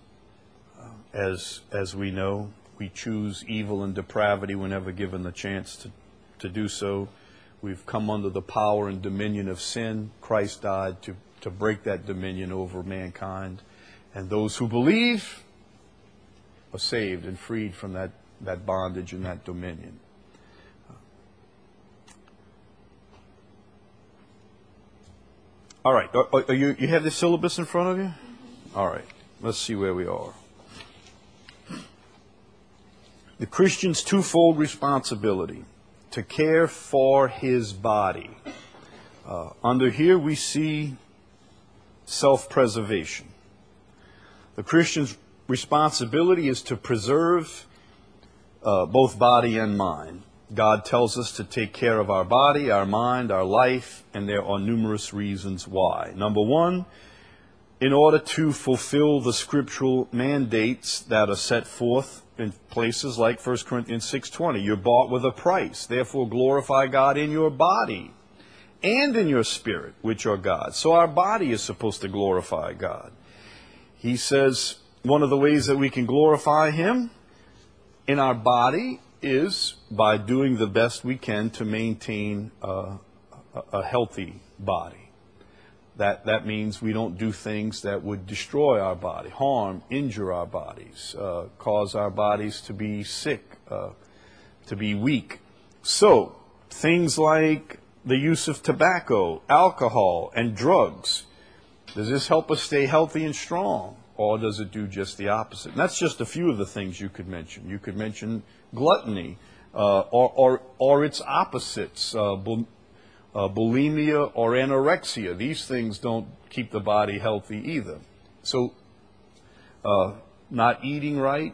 As we know, we choose evil and depravity whenever given the chance to do so. We've come under the power and dominion of sin. Christ died to break that dominion over mankind. And those who believe are saved and freed from that bondage and that dominion. All right. You have the syllabus in front of you? All right. Let's see where we are. The Christian's twofold responsibility: to care for his body. Under here we see self-preservation. The Christian's responsibility is to preserve both body and mind. God tells us to take care of our body, our mind, our life, and there are numerous reasons why. Number one, in order to fulfill the scriptural mandates that are set forth in places like 1 Corinthians 6:20. You're bought with a price. Therefore glorify God in your body and in your spirit, which are God's. So our body is supposed to glorify God. He says one of the ways that we can glorify Him in our body is by doing the best we can to maintain a healthy body. That means we don't do things that would destroy our body, harm, injure our bodies, cause our bodies to be sick, to be weak. So, things like the use of tobacco, alcohol, and drugs, does this help us stay healthy and strong? Or does it do just the opposite? And that's just a few of the things you could mention. You could mention gluttony, or its opposites, bulimia or anorexia. These things don't keep the body healthy either. So, not eating right,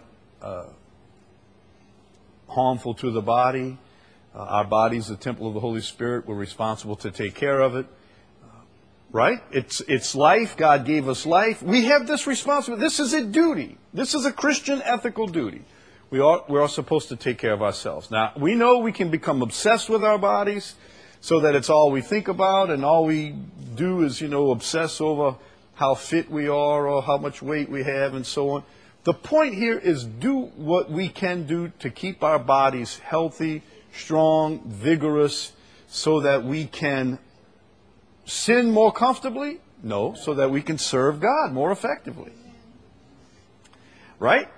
harmful to the body. Our body is the temple of the Holy Spirit. We're responsible to take care of it. Right? It's life. God gave us life. We have this responsibility. This is a duty. This is a Christian ethical duty. We are supposed to take care of ourselves. Now, we know we can become obsessed with our bodies, so that it's all we think about, and all we do is, obsess over how fit we are or how much weight we have and so on. The point here is do what we can do to keep our bodies healthy, strong, vigorous, so that we can sin more comfortably? No, so that we can serve God more effectively. Right?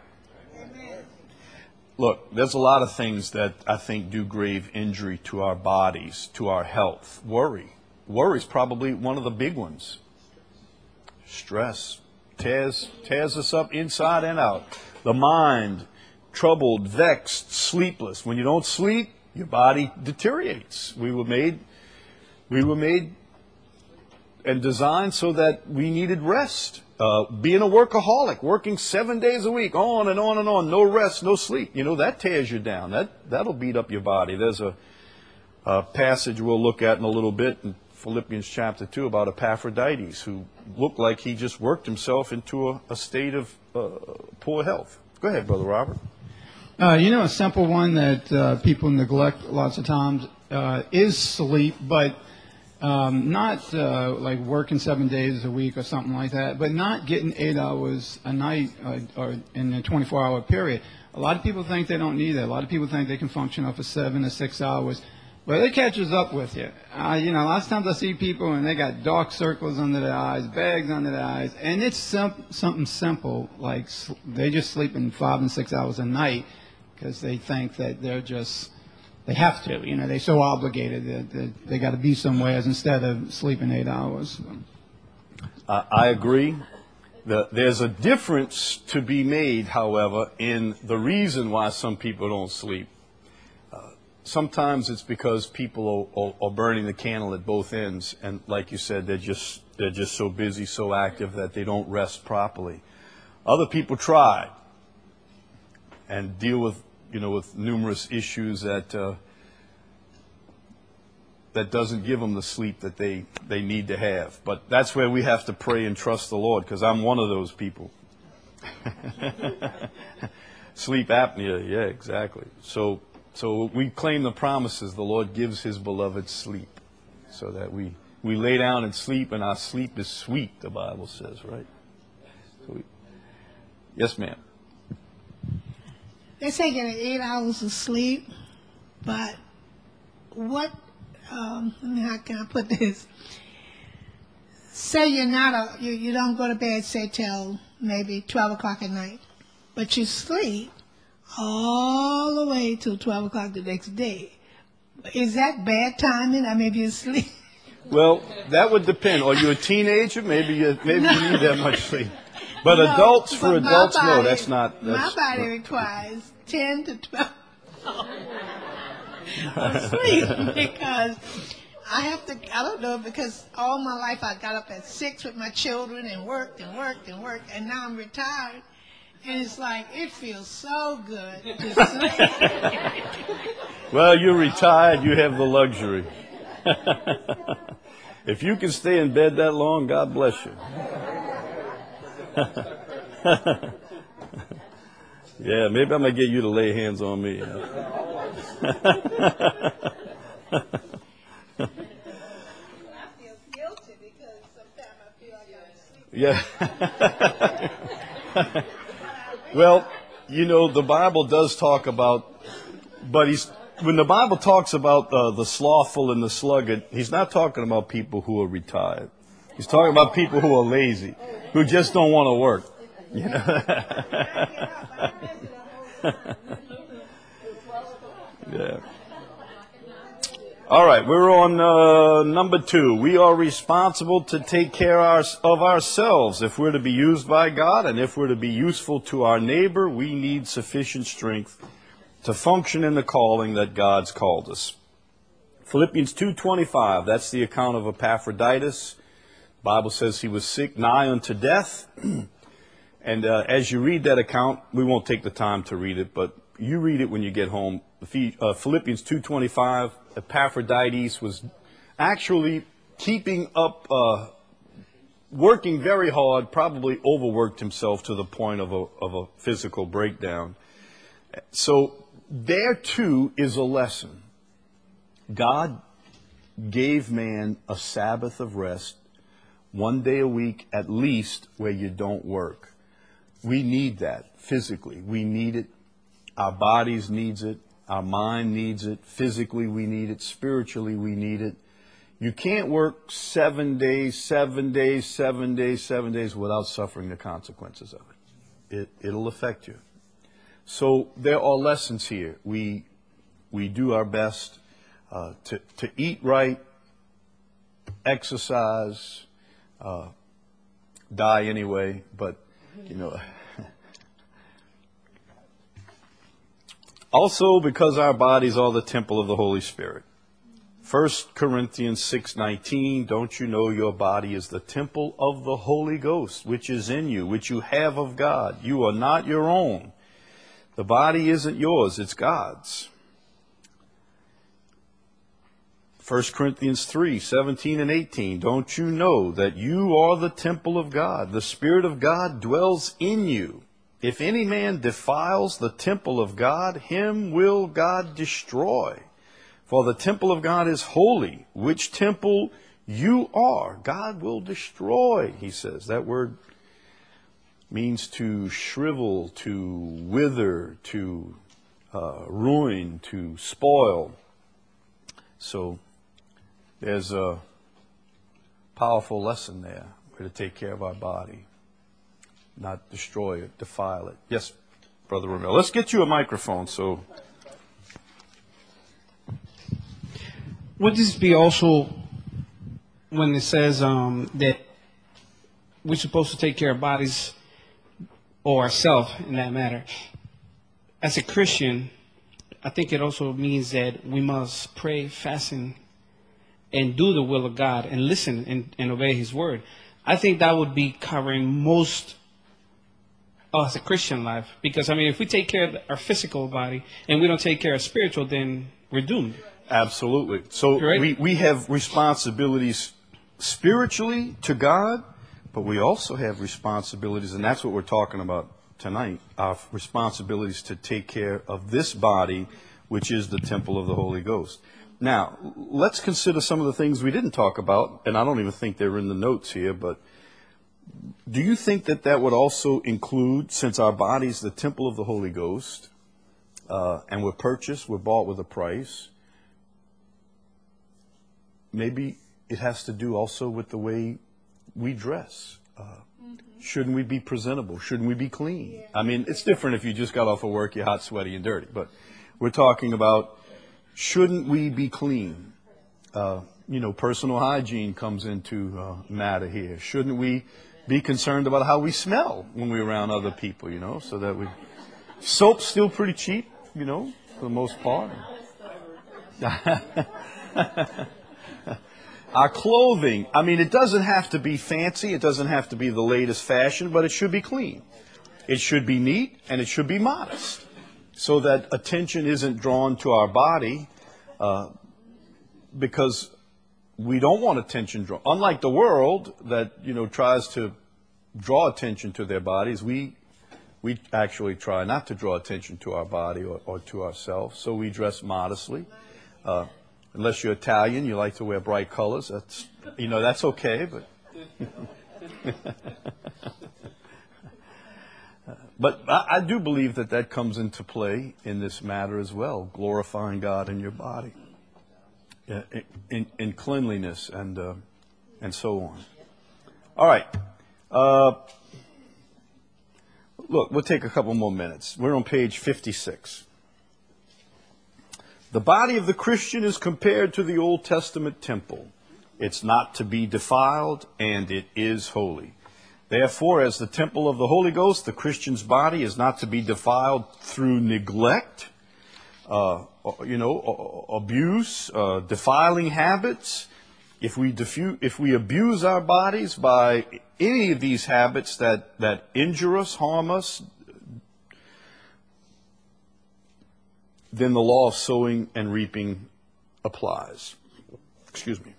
Look, there's a lot of things that I think do grave injury to our bodies, to our health. Worry. Worry is probably one of the big ones. Stress tears us up inside and out. The mind, troubled, vexed, sleepless. When you don't sleep, your body deteriorates. We were made and designed so that we needed rest. Being a workaholic, working 7 days a week, on and on and on, no rest, no sleep. That tears you down. That'll beat up your body. There's a passage we'll look at in a little bit in Philippians chapter 2 about Epaphroditus, who looked like he just worked himself into a state of poor health. Go ahead, Brother Robert. A simple one that people neglect lots of times is sleep, but not like working 7 days a week or something like that, but not getting 8 hours a night or in a 24-hour period. A lot of people think they don't need that. A lot of people think they can function off of 7 or 6 hours, but it catches up with you. Lots of times I see people and they got dark circles under their eyes, bags under their eyes, and it's something simple, like they just sleeping 5 and 6 hours a night because they think that they have to, they're so obligated that they got to be somewhere instead of sleeping 8 hours. I agree. There's a difference to be made, however, in the reason why some people don't sleep. Sometimes it's because people are burning the candle at both ends, and like you said, they're just so busy, so active that they don't rest properly. Other people try and deal with numerous issues that doesn't give them the sleep that they need to have. But that's where we have to pray and trust the Lord, because I'm one of those people. Sleep apnea, yeah, exactly. So So we claim the promises. The Lord gives his beloved sleep so that we lay down and sleep, and our sleep is sweet, the Bible says, right? So yes, ma'am. They say getting 8 hours of sleep, but what, how can I put this? Say you're not you don't go to bed, say, till maybe 12 o'clock at night, but you sleep all the way till 12 o'clock the next day. Is that bad timing? I mean, you sleep. Well, that would depend. Are you a teenager? Maybe you need that much sleep. But no, adults, for adults, no, that's not. My body requires 10 to 12 of sleep because I don't know, because all my life I got up at 6 with my children and worked, and now I'm retired. And it's like, it feels so good to sleep. Well, you're retired. You have the luxury. If you can stay in bed that long, God bless you. Yeah, maybe I'm going to get you to lay hands on me. I feel guilty because sometimes I feel like I'm sleeping. Yeah. Well, you know, the Bible does talk about, but when the Bible talks about the slothful and the sluggard, he's not talking about people who are retired. He's talking about people who are lazy, who just don't want to work. You know? Yeah. All right, we're on number 2. We are responsible to take care of ourselves. If we're to be used by God and if we're to be useful to our neighbor, we need sufficient strength to function in the calling that God's called us. Philippians 2:25, that's the account of Epaphroditus. The Bible says he was sick, nigh unto death. And as you read that account, we won't take the time to read it, but you read it when you get home. Philippians 2:25, Epaphroditus was actually keeping up, working very hard, probably overworked himself to the point of a physical breakdown. So there too is a lesson. God gave man a Sabbath of rest, one day a week at least, where you don't work. We need that physically. We need it. Our bodies needs it. Our mind needs it. Physically we need it. Spiritually we need it. You can't work 7 days without suffering the consequences of it. It'll affect you. So there are lessons here. We do our best to eat right, exercise, die anyway, but, you know. Also, because our bodies are the temple of the Holy Spirit. 1 Corinthians 6:19, don't you know your body is the temple of the Holy Ghost, which is in you, which you have of God. You are not your own. The body isn't yours, it's God's. 1 Corinthians 3:17 and 18, don't you know that you are the temple of God? The Spirit of God dwells in you. If any man defiles the temple of God, him will God destroy. For the temple of God is holy, which temple you are. God will destroy, he says. That word means to shrivel, to wither, to ruin, to spoil. So there's a powerful lesson there. We're to take care of our body, not destroy it, defile it. Yes, Brother Romero. Let's get you a microphone. So, would this be also when it says that we're supposed to take care of bodies or ourselves in that matter? As a Christian, I think it also means that we must pray, fasten, and do the will of God and listen and obey His word. I think that would be covering most as a Christian life. Because, I mean, if we take care of our physical body and we don't take care of spiritual, then we're doomed. Absolutely. So right? we have responsibilities spiritually to God, but we also have responsibilities, and that's what we're talking about tonight, our responsibilities to take care of this body, which is the temple of the Holy Ghost. Now, let's consider some of the things we didn't talk about, and I don't even think they're in the notes here, but do you think that that would also include, since our body is the temple of the Holy Ghost, and we're purchased, we're bought with a price, maybe it has to do also with the way we dress. Shouldn't we be presentable? Shouldn't we be clean? Yeah. I mean, it's different if you just got off of work, you're hot, sweaty, and dirty. But we're talking about, shouldn't we be clean? Personal hygiene comes into matter here. Shouldn't we be concerned about how we smell when we're around other people, so that we... Soap's still pretty cheap, for the most part. Our clothing, it doesn't have to be fancy, it doesn't have to be the latest fashion, but it should be clean. It should be neat, and it should be modest, so that attention isn't drawn to our body, because we don't want attention drawn. Unlike the world that, tries to draw attention to their bodies, we actually try not to draw attention to our body or to ourselves, so we dress modestly. Unless you're Italian, you like to wear bright colors. That's okay, but but I do believe that comes into play in this matter as well, glorifying God in your body, in cleanliness and so on. All right. Look, we'll take a couple more minutes. We're on page 56. The body of the Christian is compared to the Old Testament temple. It's not to be defiled, and it is holy. Therefore, as the temple of the Holy Ghost, the Christian's body is not to be defiled through neglect, abuse, defiling habits. If we abuse our bodies by any of these habits that injure us, harm us, then the law of sowing and reaping applies. Excuse me.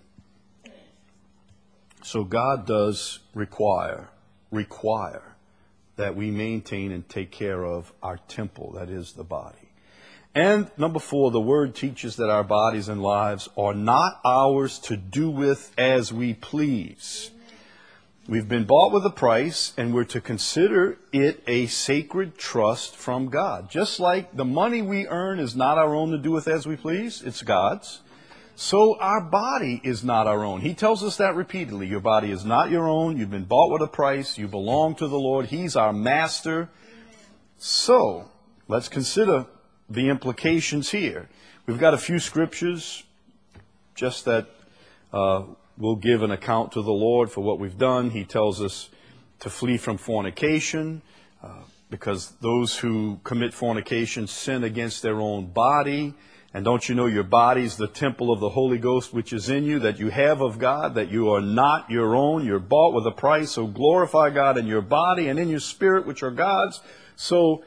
So God does require that we maintain and take care of our temple, that is the body. And number 4, the Word teaches that our bodies and lives are not ours to do with as we please. We've been bought with a price, and we're to consider it a sacred trust from God. Just like the money we earn is not our own to do with as we please, it's God's. So our body is not our own. He tells us that repeatedly. Your body is not your own. You've been bought with a price. You belong to the Lord. He's our master. So let's consider the implications here. We've got a few scriptures just that we'll give an account to the Lord for what we've done. He tells us to flee from fornication, because those who commit fornication sin against their own body. And don't you know your body's the temple of the Holy Ghost which is in you, that you have of God, that you are not your own. You're bought with a price, so glorify God in your body and in your spirit, which are God's. So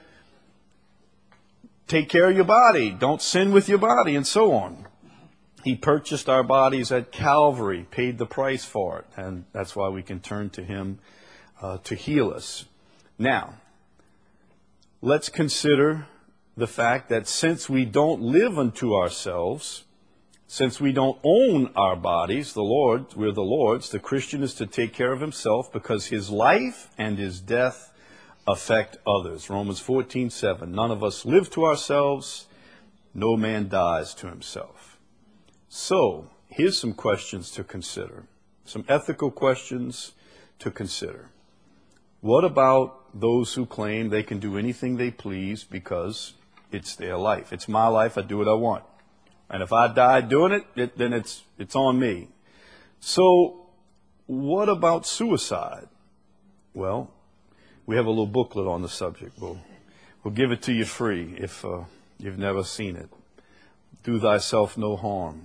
take care of your body. Don't sin with your body, and so on. He purchased our bodies at Calvary, paid the price for it, and that's why we can turn to Him to heal us. Now, let's consider the fact that since we don't live unto ourselves, since we don't own our bodies, we're the Lord's, the Christian is to take care of himself because his life and his death affect others. Romans 14:7. None of us live to ourselves, no man dies to himself. So, here's some questions to consider, some ethical questions to consider. What about those who claim they can do anything they please because it's their life? It's my life, I do what I want. And if I die doing it, then it's on me. So, what about suicide? Well, we have a little booklet on the subject. We'll give it to you free if you've never seen it. Do thyself no harm.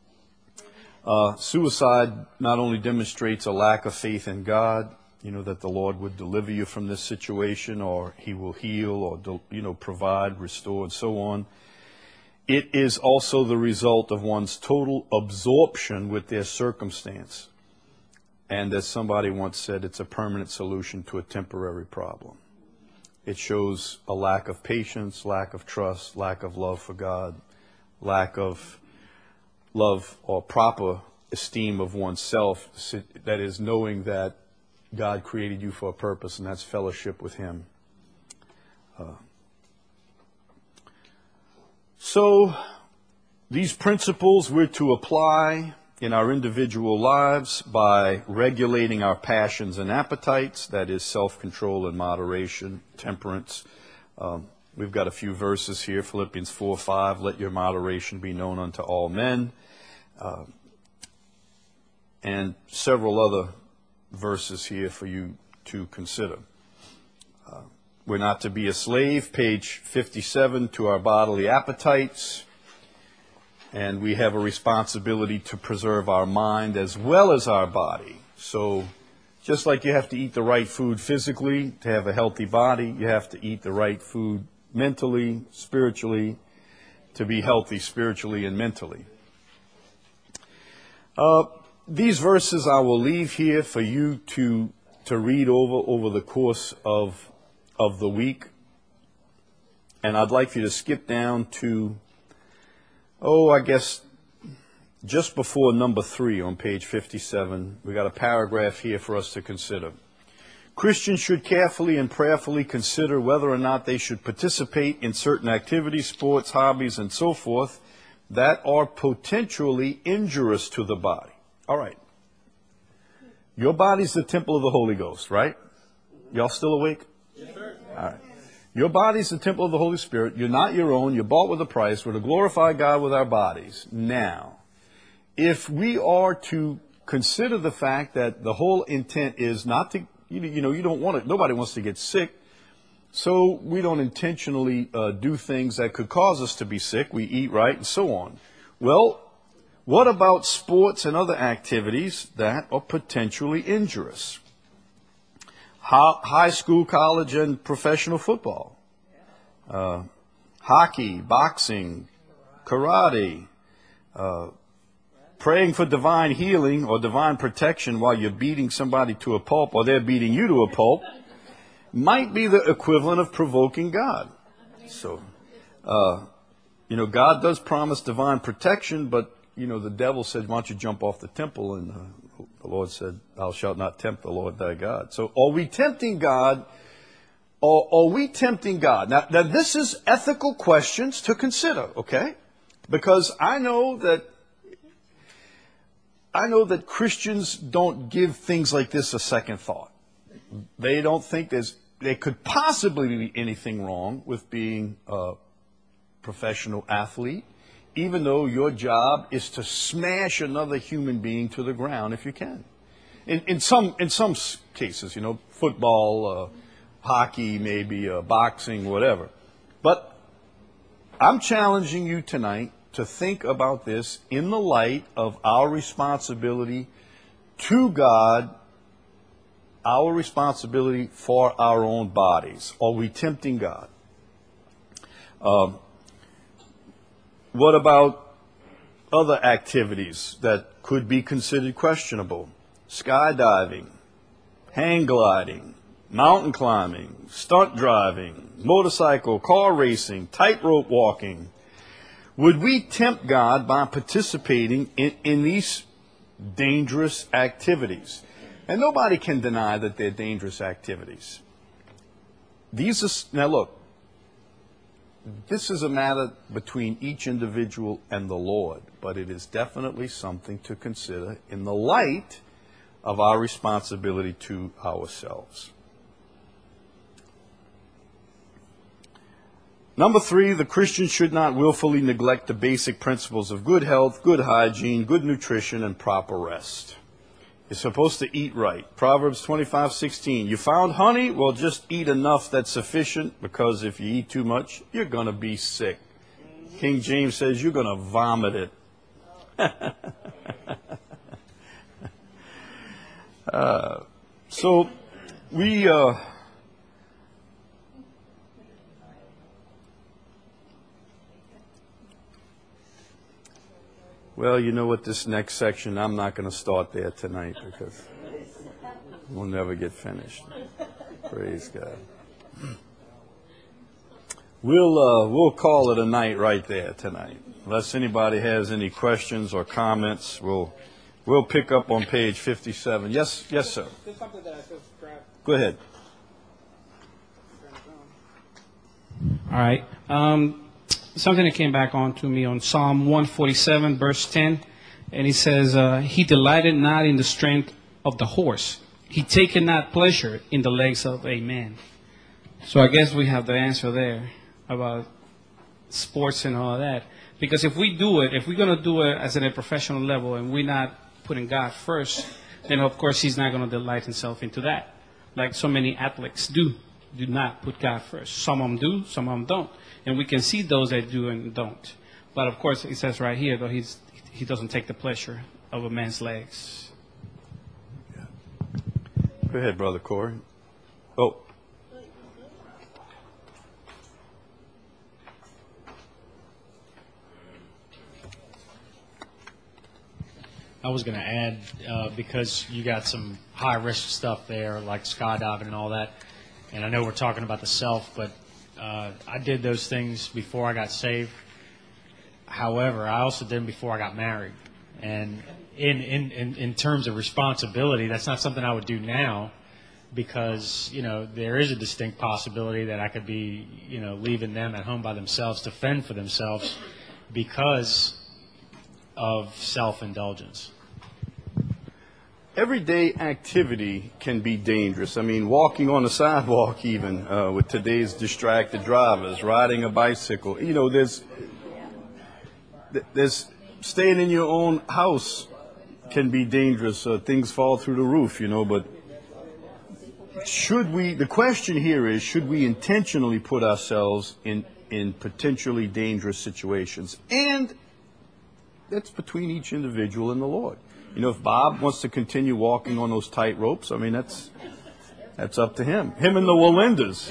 Suicide not only demonstrates a lack of faith in God, that the Lord would deliver you from this situation, or He will heal, or, provide, restore, and so on. It is also the result of one's total absorption with their circumstance. And as somebody once said, it's a permanent solution to a temporary problem. It shows a lack of patience, lack of trust, lack of love for God. lack of love or proper esteem of oneself, that is, knowing that God created you for a purpose, and that's fellowship with Him. So these principles we're to apply in our individual lives by regulating our passions and appetites, that is, self-control and moderation, temperance. We've got a few verses here, Philippians 4:5, let your moderation be known unto all men, and several other verses here for you to consider. We're not to be a slave, page 57, to our bodily appetites. And we have a responsibility to preserve our mind as well as our body. So just like you have to eat the right food physically to have a healthy body, you have to eat the right food mentally, spiritually, to be healthy spiritually and mentally. These verses I will leave here for you to read over the course of the week. And I'd like for you to skip down to, I guess just before number 3 on page 57. We got a paragraph here for us to consider. Christians should carefully and prayerfully consider whether or not they should participate in certain activities, sports, hobbies, and so forth that are potentially injurious to the body. All right. Your body's the temple of the Holy Ghost, right? Y'all still awake? Yes, sir. All right. Your body's the temple of the Holy Spirit. You're not your own. You're bought with a price. We're to glorify God with our bodies. Now, if we are to consider the fact that the whole intent is not to, you don't want it. Nobody wants to get sick. So we don't intentionally do things that could cause us to be sick. We eat right and so on. Well, what about sports and other activities that are potentially injurious? High school, college, and professional football. Hockey, boxing, karate, praying for divine healing or divine protection while you're beating somebody to a pulp or they're beating you to a pulp might be the equivalent of provoking God. So, God does promise divine protection, but, the devil said, why don't you jump off the temple? And the Lord said, thou shalt not tempt the Lord thy God. So are we tempting God? Or are we tempting God? Now, this is ethical questions to consider, okay? Because I know that Christians don't give things like this a second thought. They don't think there could possibly be anything wrong with being a professional athlete, even though your job is to smash another human being to the ground if you can. In some cases, football, hockey, maybe boxing, whatever. But I'm challenging you tonight to think about this in the light of our responsibility to God, our responsibility for our own bodies. Are we tempting God? What about other activities that could be considered questionable? Skydiving, hang gliding, mountain climbing, stunt driving, motorcycle, car racing, tightrope walking. Would we tempt God by participating in these dangerous activities? And nobody can deny that they're dangerous activities. Now look, this is a matter between each individual and the Lord, but it is definitely something to consider in the light of our responsibility to ourselves. Number 3, the Christian should not willfully neglect the basic principles of good health, good hygiene, good nutrition, and proper rest. You're supposed to eat right. Proverbs 25:16. You found honey? Well, just eat enough that's sufficient, because if you eat too much, you're going to be sick. King James says you're going to vomit it. So we... Well, you know what, this next section, I'm not going to start there tonight because we'll never get finished. Praise God. We'll call it a night right there tonight. Unless anybody has any questions or comments, we'll pick up on page 57. Yes, sir. There's something that I just grabbed. Go ahead. All right. Something that came back on to me on Psalm 147, verse 10. And he says, he delighted not in the strength of the horse. He taketh not pleasure in the legs of a man. So I guess we have the answer there about sports and all that. Because if we do it, if we're going to do it as at a professional level and we're not putting God first, then of course he's not going to delight himself into that. Like so many athletes do not put God first. Some of them do, some of them don't. And we can see those that do and don't. But of course it says right here, though, he doesn't take the pleasure of a man's legs. Yeah. Go ahead, Brother Corey. Oh. I was going to add, because you got some high-risk stuff there, like skydiving and all that, and I know we're talking about the self, but I did those things before I got saved. However, I also did them before I got married. And in terms of responsibility, that's not something I would do now because, there is a distinct possibility that I could be, leaving them at home by themselves to fend for themselves because of self-indulgence. Everyday activity can be dangerous. I mean, walking on the sidewalk even, with today's distracted drivers, riding a bicycle. There's staying in your own house can be dangerous. Things fall through the roof, but the question here is, should we intentionally put ourselves in potentially dangerous situations? And that's between each individual and the Lord. If Bob wants to continue walking on those tight ropes, that's up to him. Him and the Wallendas,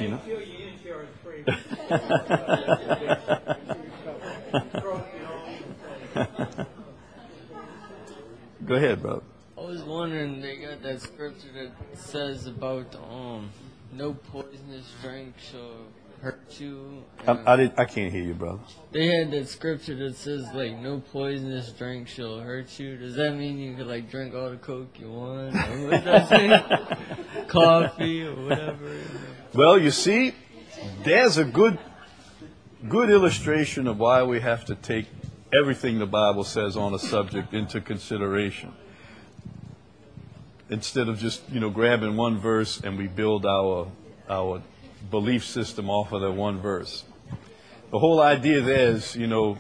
Go ahead, brother. I was wondering, they got that scripture that says about no poisonous drink shall hurt you. I can't hear you, brother. They had that scripture that says no poisonous drink shall hurt you. Does that mean you could drink all the Coke you want? Or what does that mean? Coffee or whatever. Well, you see, there's a good illustration of why we have to take everything the Bible says on a subject into consideration. Instead of just, grabbing one verse and we build our belief system off of that one verse. The whole idea there is,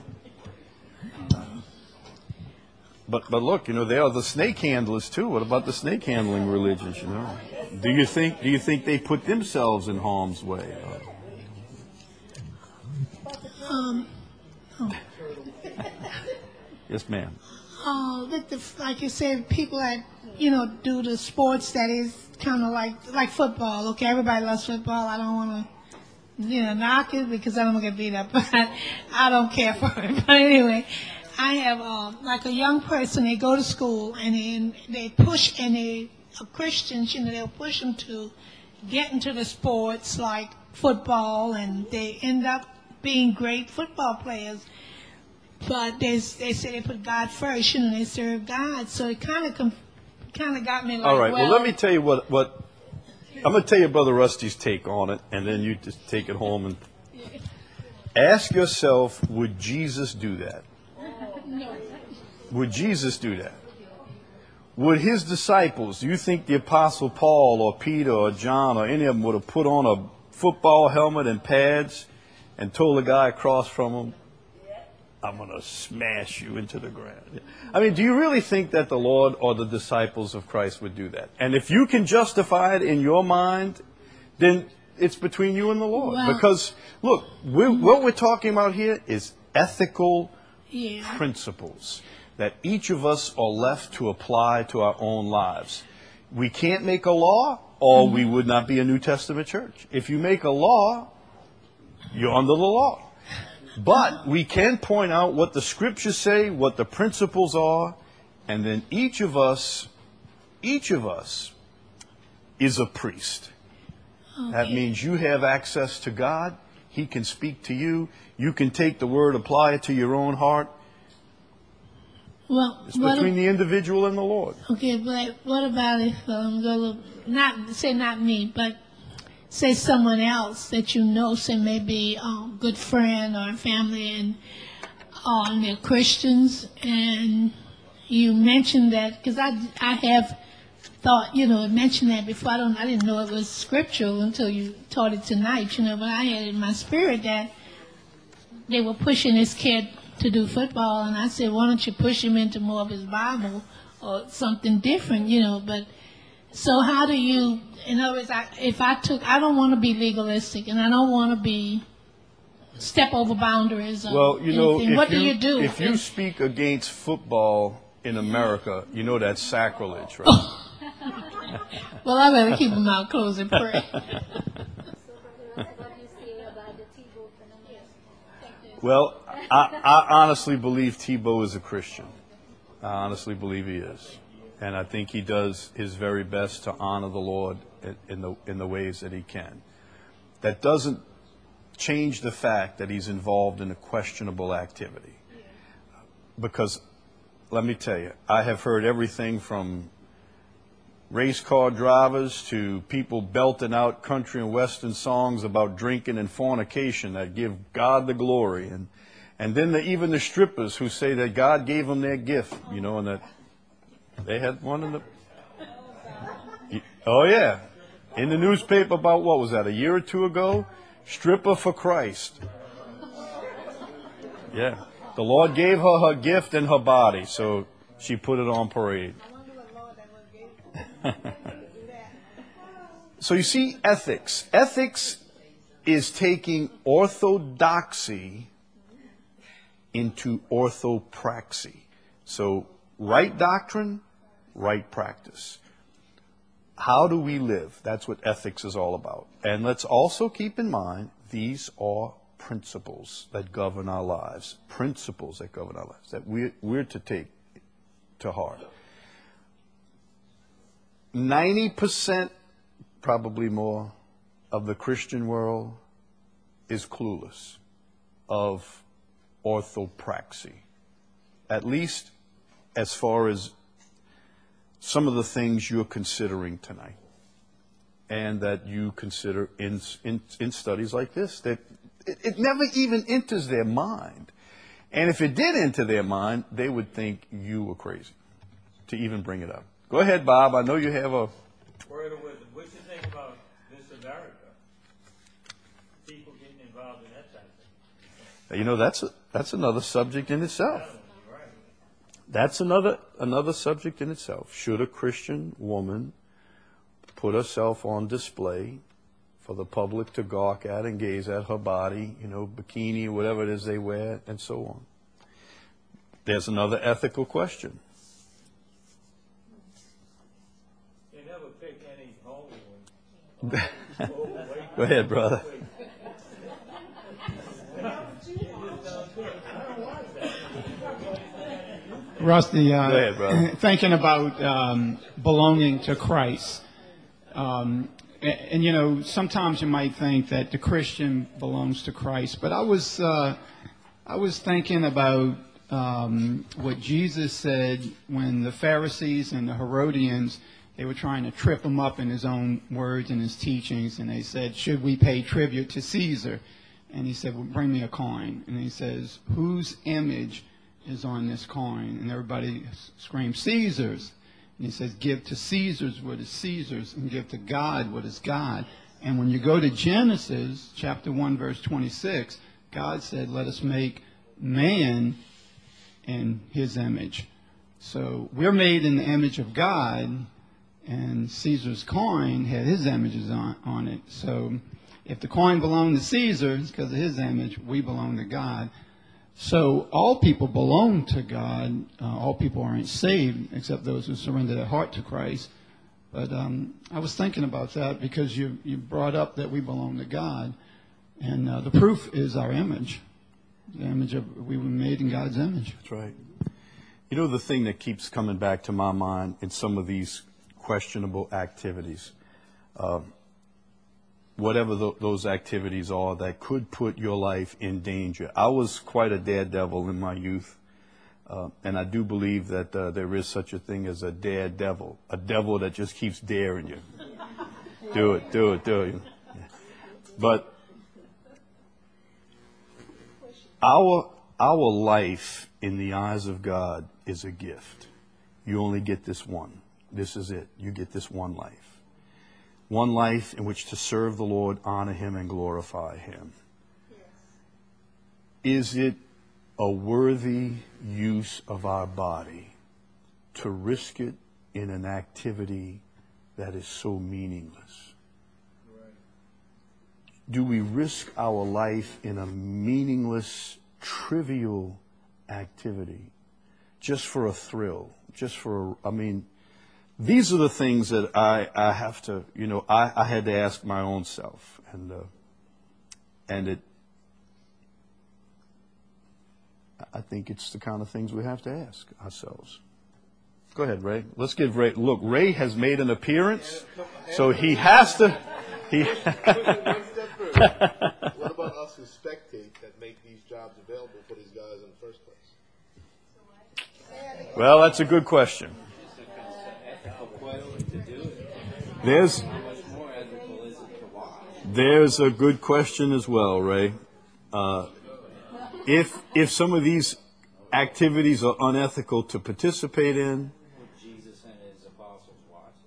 but look, there are the snake handlers too. What about the snake handling religions, Do you think they put themselves in harm's way? Yes, ma'am. Like you said, people that do the sports that is kind of like football. Okay, everybody loves football. I don't want to knock it because I don't get beat up, but I don't care for it. But anyway, I have like a young person. They go to school and they push Christians. They'll push them to get into the sports like football, and they end up being great football players. But they say they put God first, they serve God. So it kind of got me like, all right, well, let me tell you what I'm going to tell you Brother Rusty's take on it, and then you just take it home and ask yourself, would Jesus do that? No. Would Jesus do that? Would his disciples, do you think the Apostle Paul or Peter or John or any of them would have put on a football helmet and pads and told the guy across from him, I'm going to smash you into the ground? I mean, do you really think that the Lord or the disciples of Christ would do that? And if you can justify it in your mind, then it's between you and the Lord. Well, because, look, what we're talking about here is ethical principles that each of us are left to apply to our own lives. We can't make a law, or we would not be a New Testament church. If you make a law, you're under the law. But we can point out what the scriptures say, what the principles are, and then each of us is a priest. Okay. That means you have access to God, He can speak to you. You can take the word, apply it to your own heart. Well, It's between the individual and the Lord. okay, but what about if not me, but say someone else that you know, say maybe a good friend or a family, and they're Christians, and you mentioned that, because I have thought, mentioned that before. I didn't know it was scriptural until you taught it tonight, but I had it in my spirit that they were pushing this kid to do football, and I said, why don't you push him into more of his Bible or something different, but so how do you, in other words, I don't want to be legalistic, and I don't want to step over boundaries or Well, anything. What do you do? If you speak against football in America, that's sacrilege, right? Well, I better keep my mouth closed and pray. Well, I honestly believe Tebow is a Christian. I honestly believe he is. And I think he does his very best to honor the Lord in the ways that he can. That doesn't change the fact that he's involved in a questionable activity. Because, let me tell you, I have heard everything from race car drivers to people belting out country and western songs about drinking and fornication that give God the glory. And then even the strippers who say that God gave them their gift, and that they had one in the... Oh, yeah. In the newspaper about, what was that, a year or two ago? Stripper for Christ. Yeah. The Lord gave her gift and her body, so she put it on parade. So you see, ethics. Ethics is taking orthodoxy into orthopraxy. So right doctrine, right practice. How do we live? That's what ethics is all about. And let's also keep in mind, these are principles that govern our lives. Principles that govern our lives that we're to take to heart. 90%, probably more, of the Christian world is clueless of orthopraxy. At least as far as some of the things you're considering tonight and that you consider in studies like this, that it never even enters their mind. And if it did enter their mind, they would think you were crazy to even bring it up. Go ahead, Bob. I know you have a word of wisdom. What do you think about this America? People getting involved in that type of thing. That's another subject in itself. That's another subject in itself. Should a Christian woman put herself on display for the public to gawk at and gaze at, her body, bikini, whatever it is they wear, and so on? There's another ethical question. You never pick any holy one. Go ahead, brother. Rusty, Go ahead, brother. Thinking about belonging to Christ. And sometimes you might think that the Christian belongs to Christ, but I was thinking about what Jesus said when the Pharisees and the Herodians, they were trying to trip him up in his own words and his teachings, and they said, should we pay tribute to Caesar? And he said, well, bring me a coin. And he says, whose image is on this coin? And everybody screams, Caesar's. And he says, give to Caesar's what is Caesar's, and give to God what is God. And when you go to Genesis chapter 1, verse 26, God said, let us make man in his image. So we're made in the image of God, and Caesar's coin had his images on it. So if the coin belonged to Caesar, it's because of his image. We belong to God. So all people belong to God. All people aren't saved except those who surrender their heart to Christ. But I was thinking about that because you brought up that we belong to God. And the proof is our image. The image we were made in God's image. That's right. The thing that keeps coming back to my mind in some of these questionable activities, whatever those activities are that could put your life in danger. I was quite a daredevil in my youth, and I do believe that there is such a thing as a daredevil, a devil that just keeps daring you. Do it. But our life in the eyes of God is a gift. You only get this one. This is it. You get this one life. One life in which to serve the Lord, honor Him, and glorify Him. Is it a worthy use of our body to risk it in an activity that is so meaningless? Do we risk our life in a meaningless, trivial activity just for a thrill, these are the things that I have to, I had to ask my own self, I think it's the kind of things we have to ask ourselves. Go ahead, Ray. Let's give Ray. Look, Ray has made an appearance, so he has to. One step further. What about us who spectate that make these jobs available for these guys in the first place? Well, that's a good question. There's a good question as well, Ray. If some of these activities are unethical to participate in, Jesus and his apostles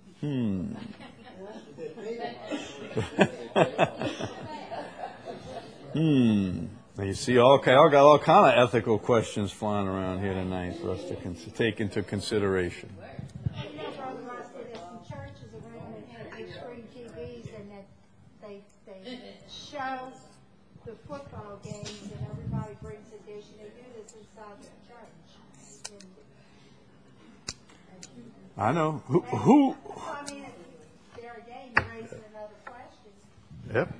watching. You see, okay, I got all kind of ethical questions flying around here tonight for us to take into consideration. You know, Brother Ross, there's some churches around that have big screen TVs and that they show the football games and everybody brings a dish and they do this inside the church. I know. Who? I mean, there again, you're raising another question. Yep.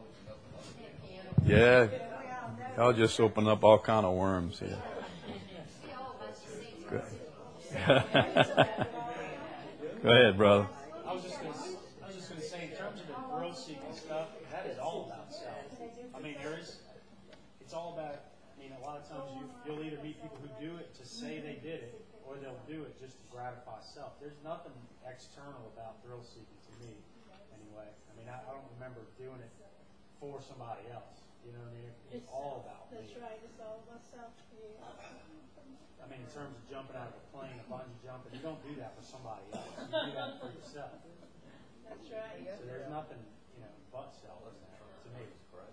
Yeah. I'll just open up all kind of worms here. Go ahead, brother. I was just going to say, in terms of the thrill-seeking stuff, that is all about self. I mean, it's all about, a lot of times you'll either meet people who do it to say they did it, or they'll do it just to gratify self. There's nothing external about thrill-seeking to me, anyway. I don't remember doing it for somebody else. You know what I mean? It's all about me. That's right. It's all about self. In terms of jumping out of a plane, a bungee jumping, you don't do that for somebody else. You do that for yourself. That's right. So there's nothing, but self in that to me.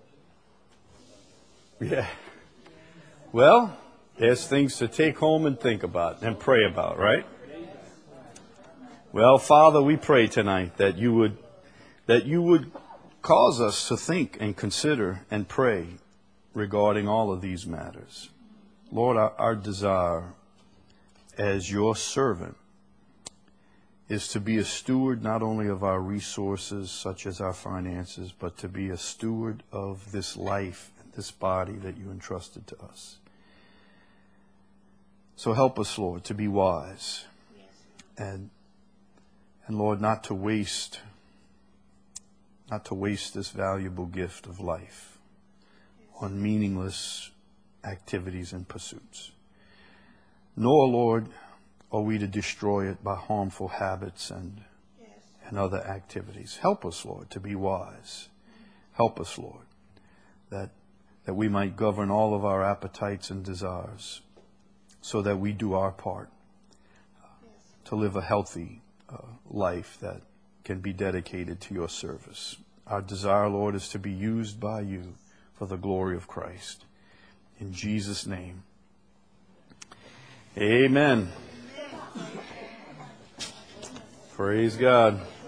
Yeah. Well, there's things to take home and think about and pray about, right? Well, Father, we pray tonight that you would cause us to think and consider and pray regarding all of these matters. Lord, our desire as your servant is to be a steward not only of our resources, such as our finances, but to be a steward of this life and this body that you entrusted to us. So help us, Lord, to be wise and Lord, not to waste this valuable gift of life on meaningless activities and pursuits. Nor, Lord, are we to destroy it by harmful habits and other activities. Help us, Lord, to be wise. Help us, Lord, that we might govern all of our appetites and desires so that we do our part to live a healthy life that can be dedicated to your service. Our desire, Lord, is to be used by you for the glory of Christ. In Jesus' name, amen. Praise God.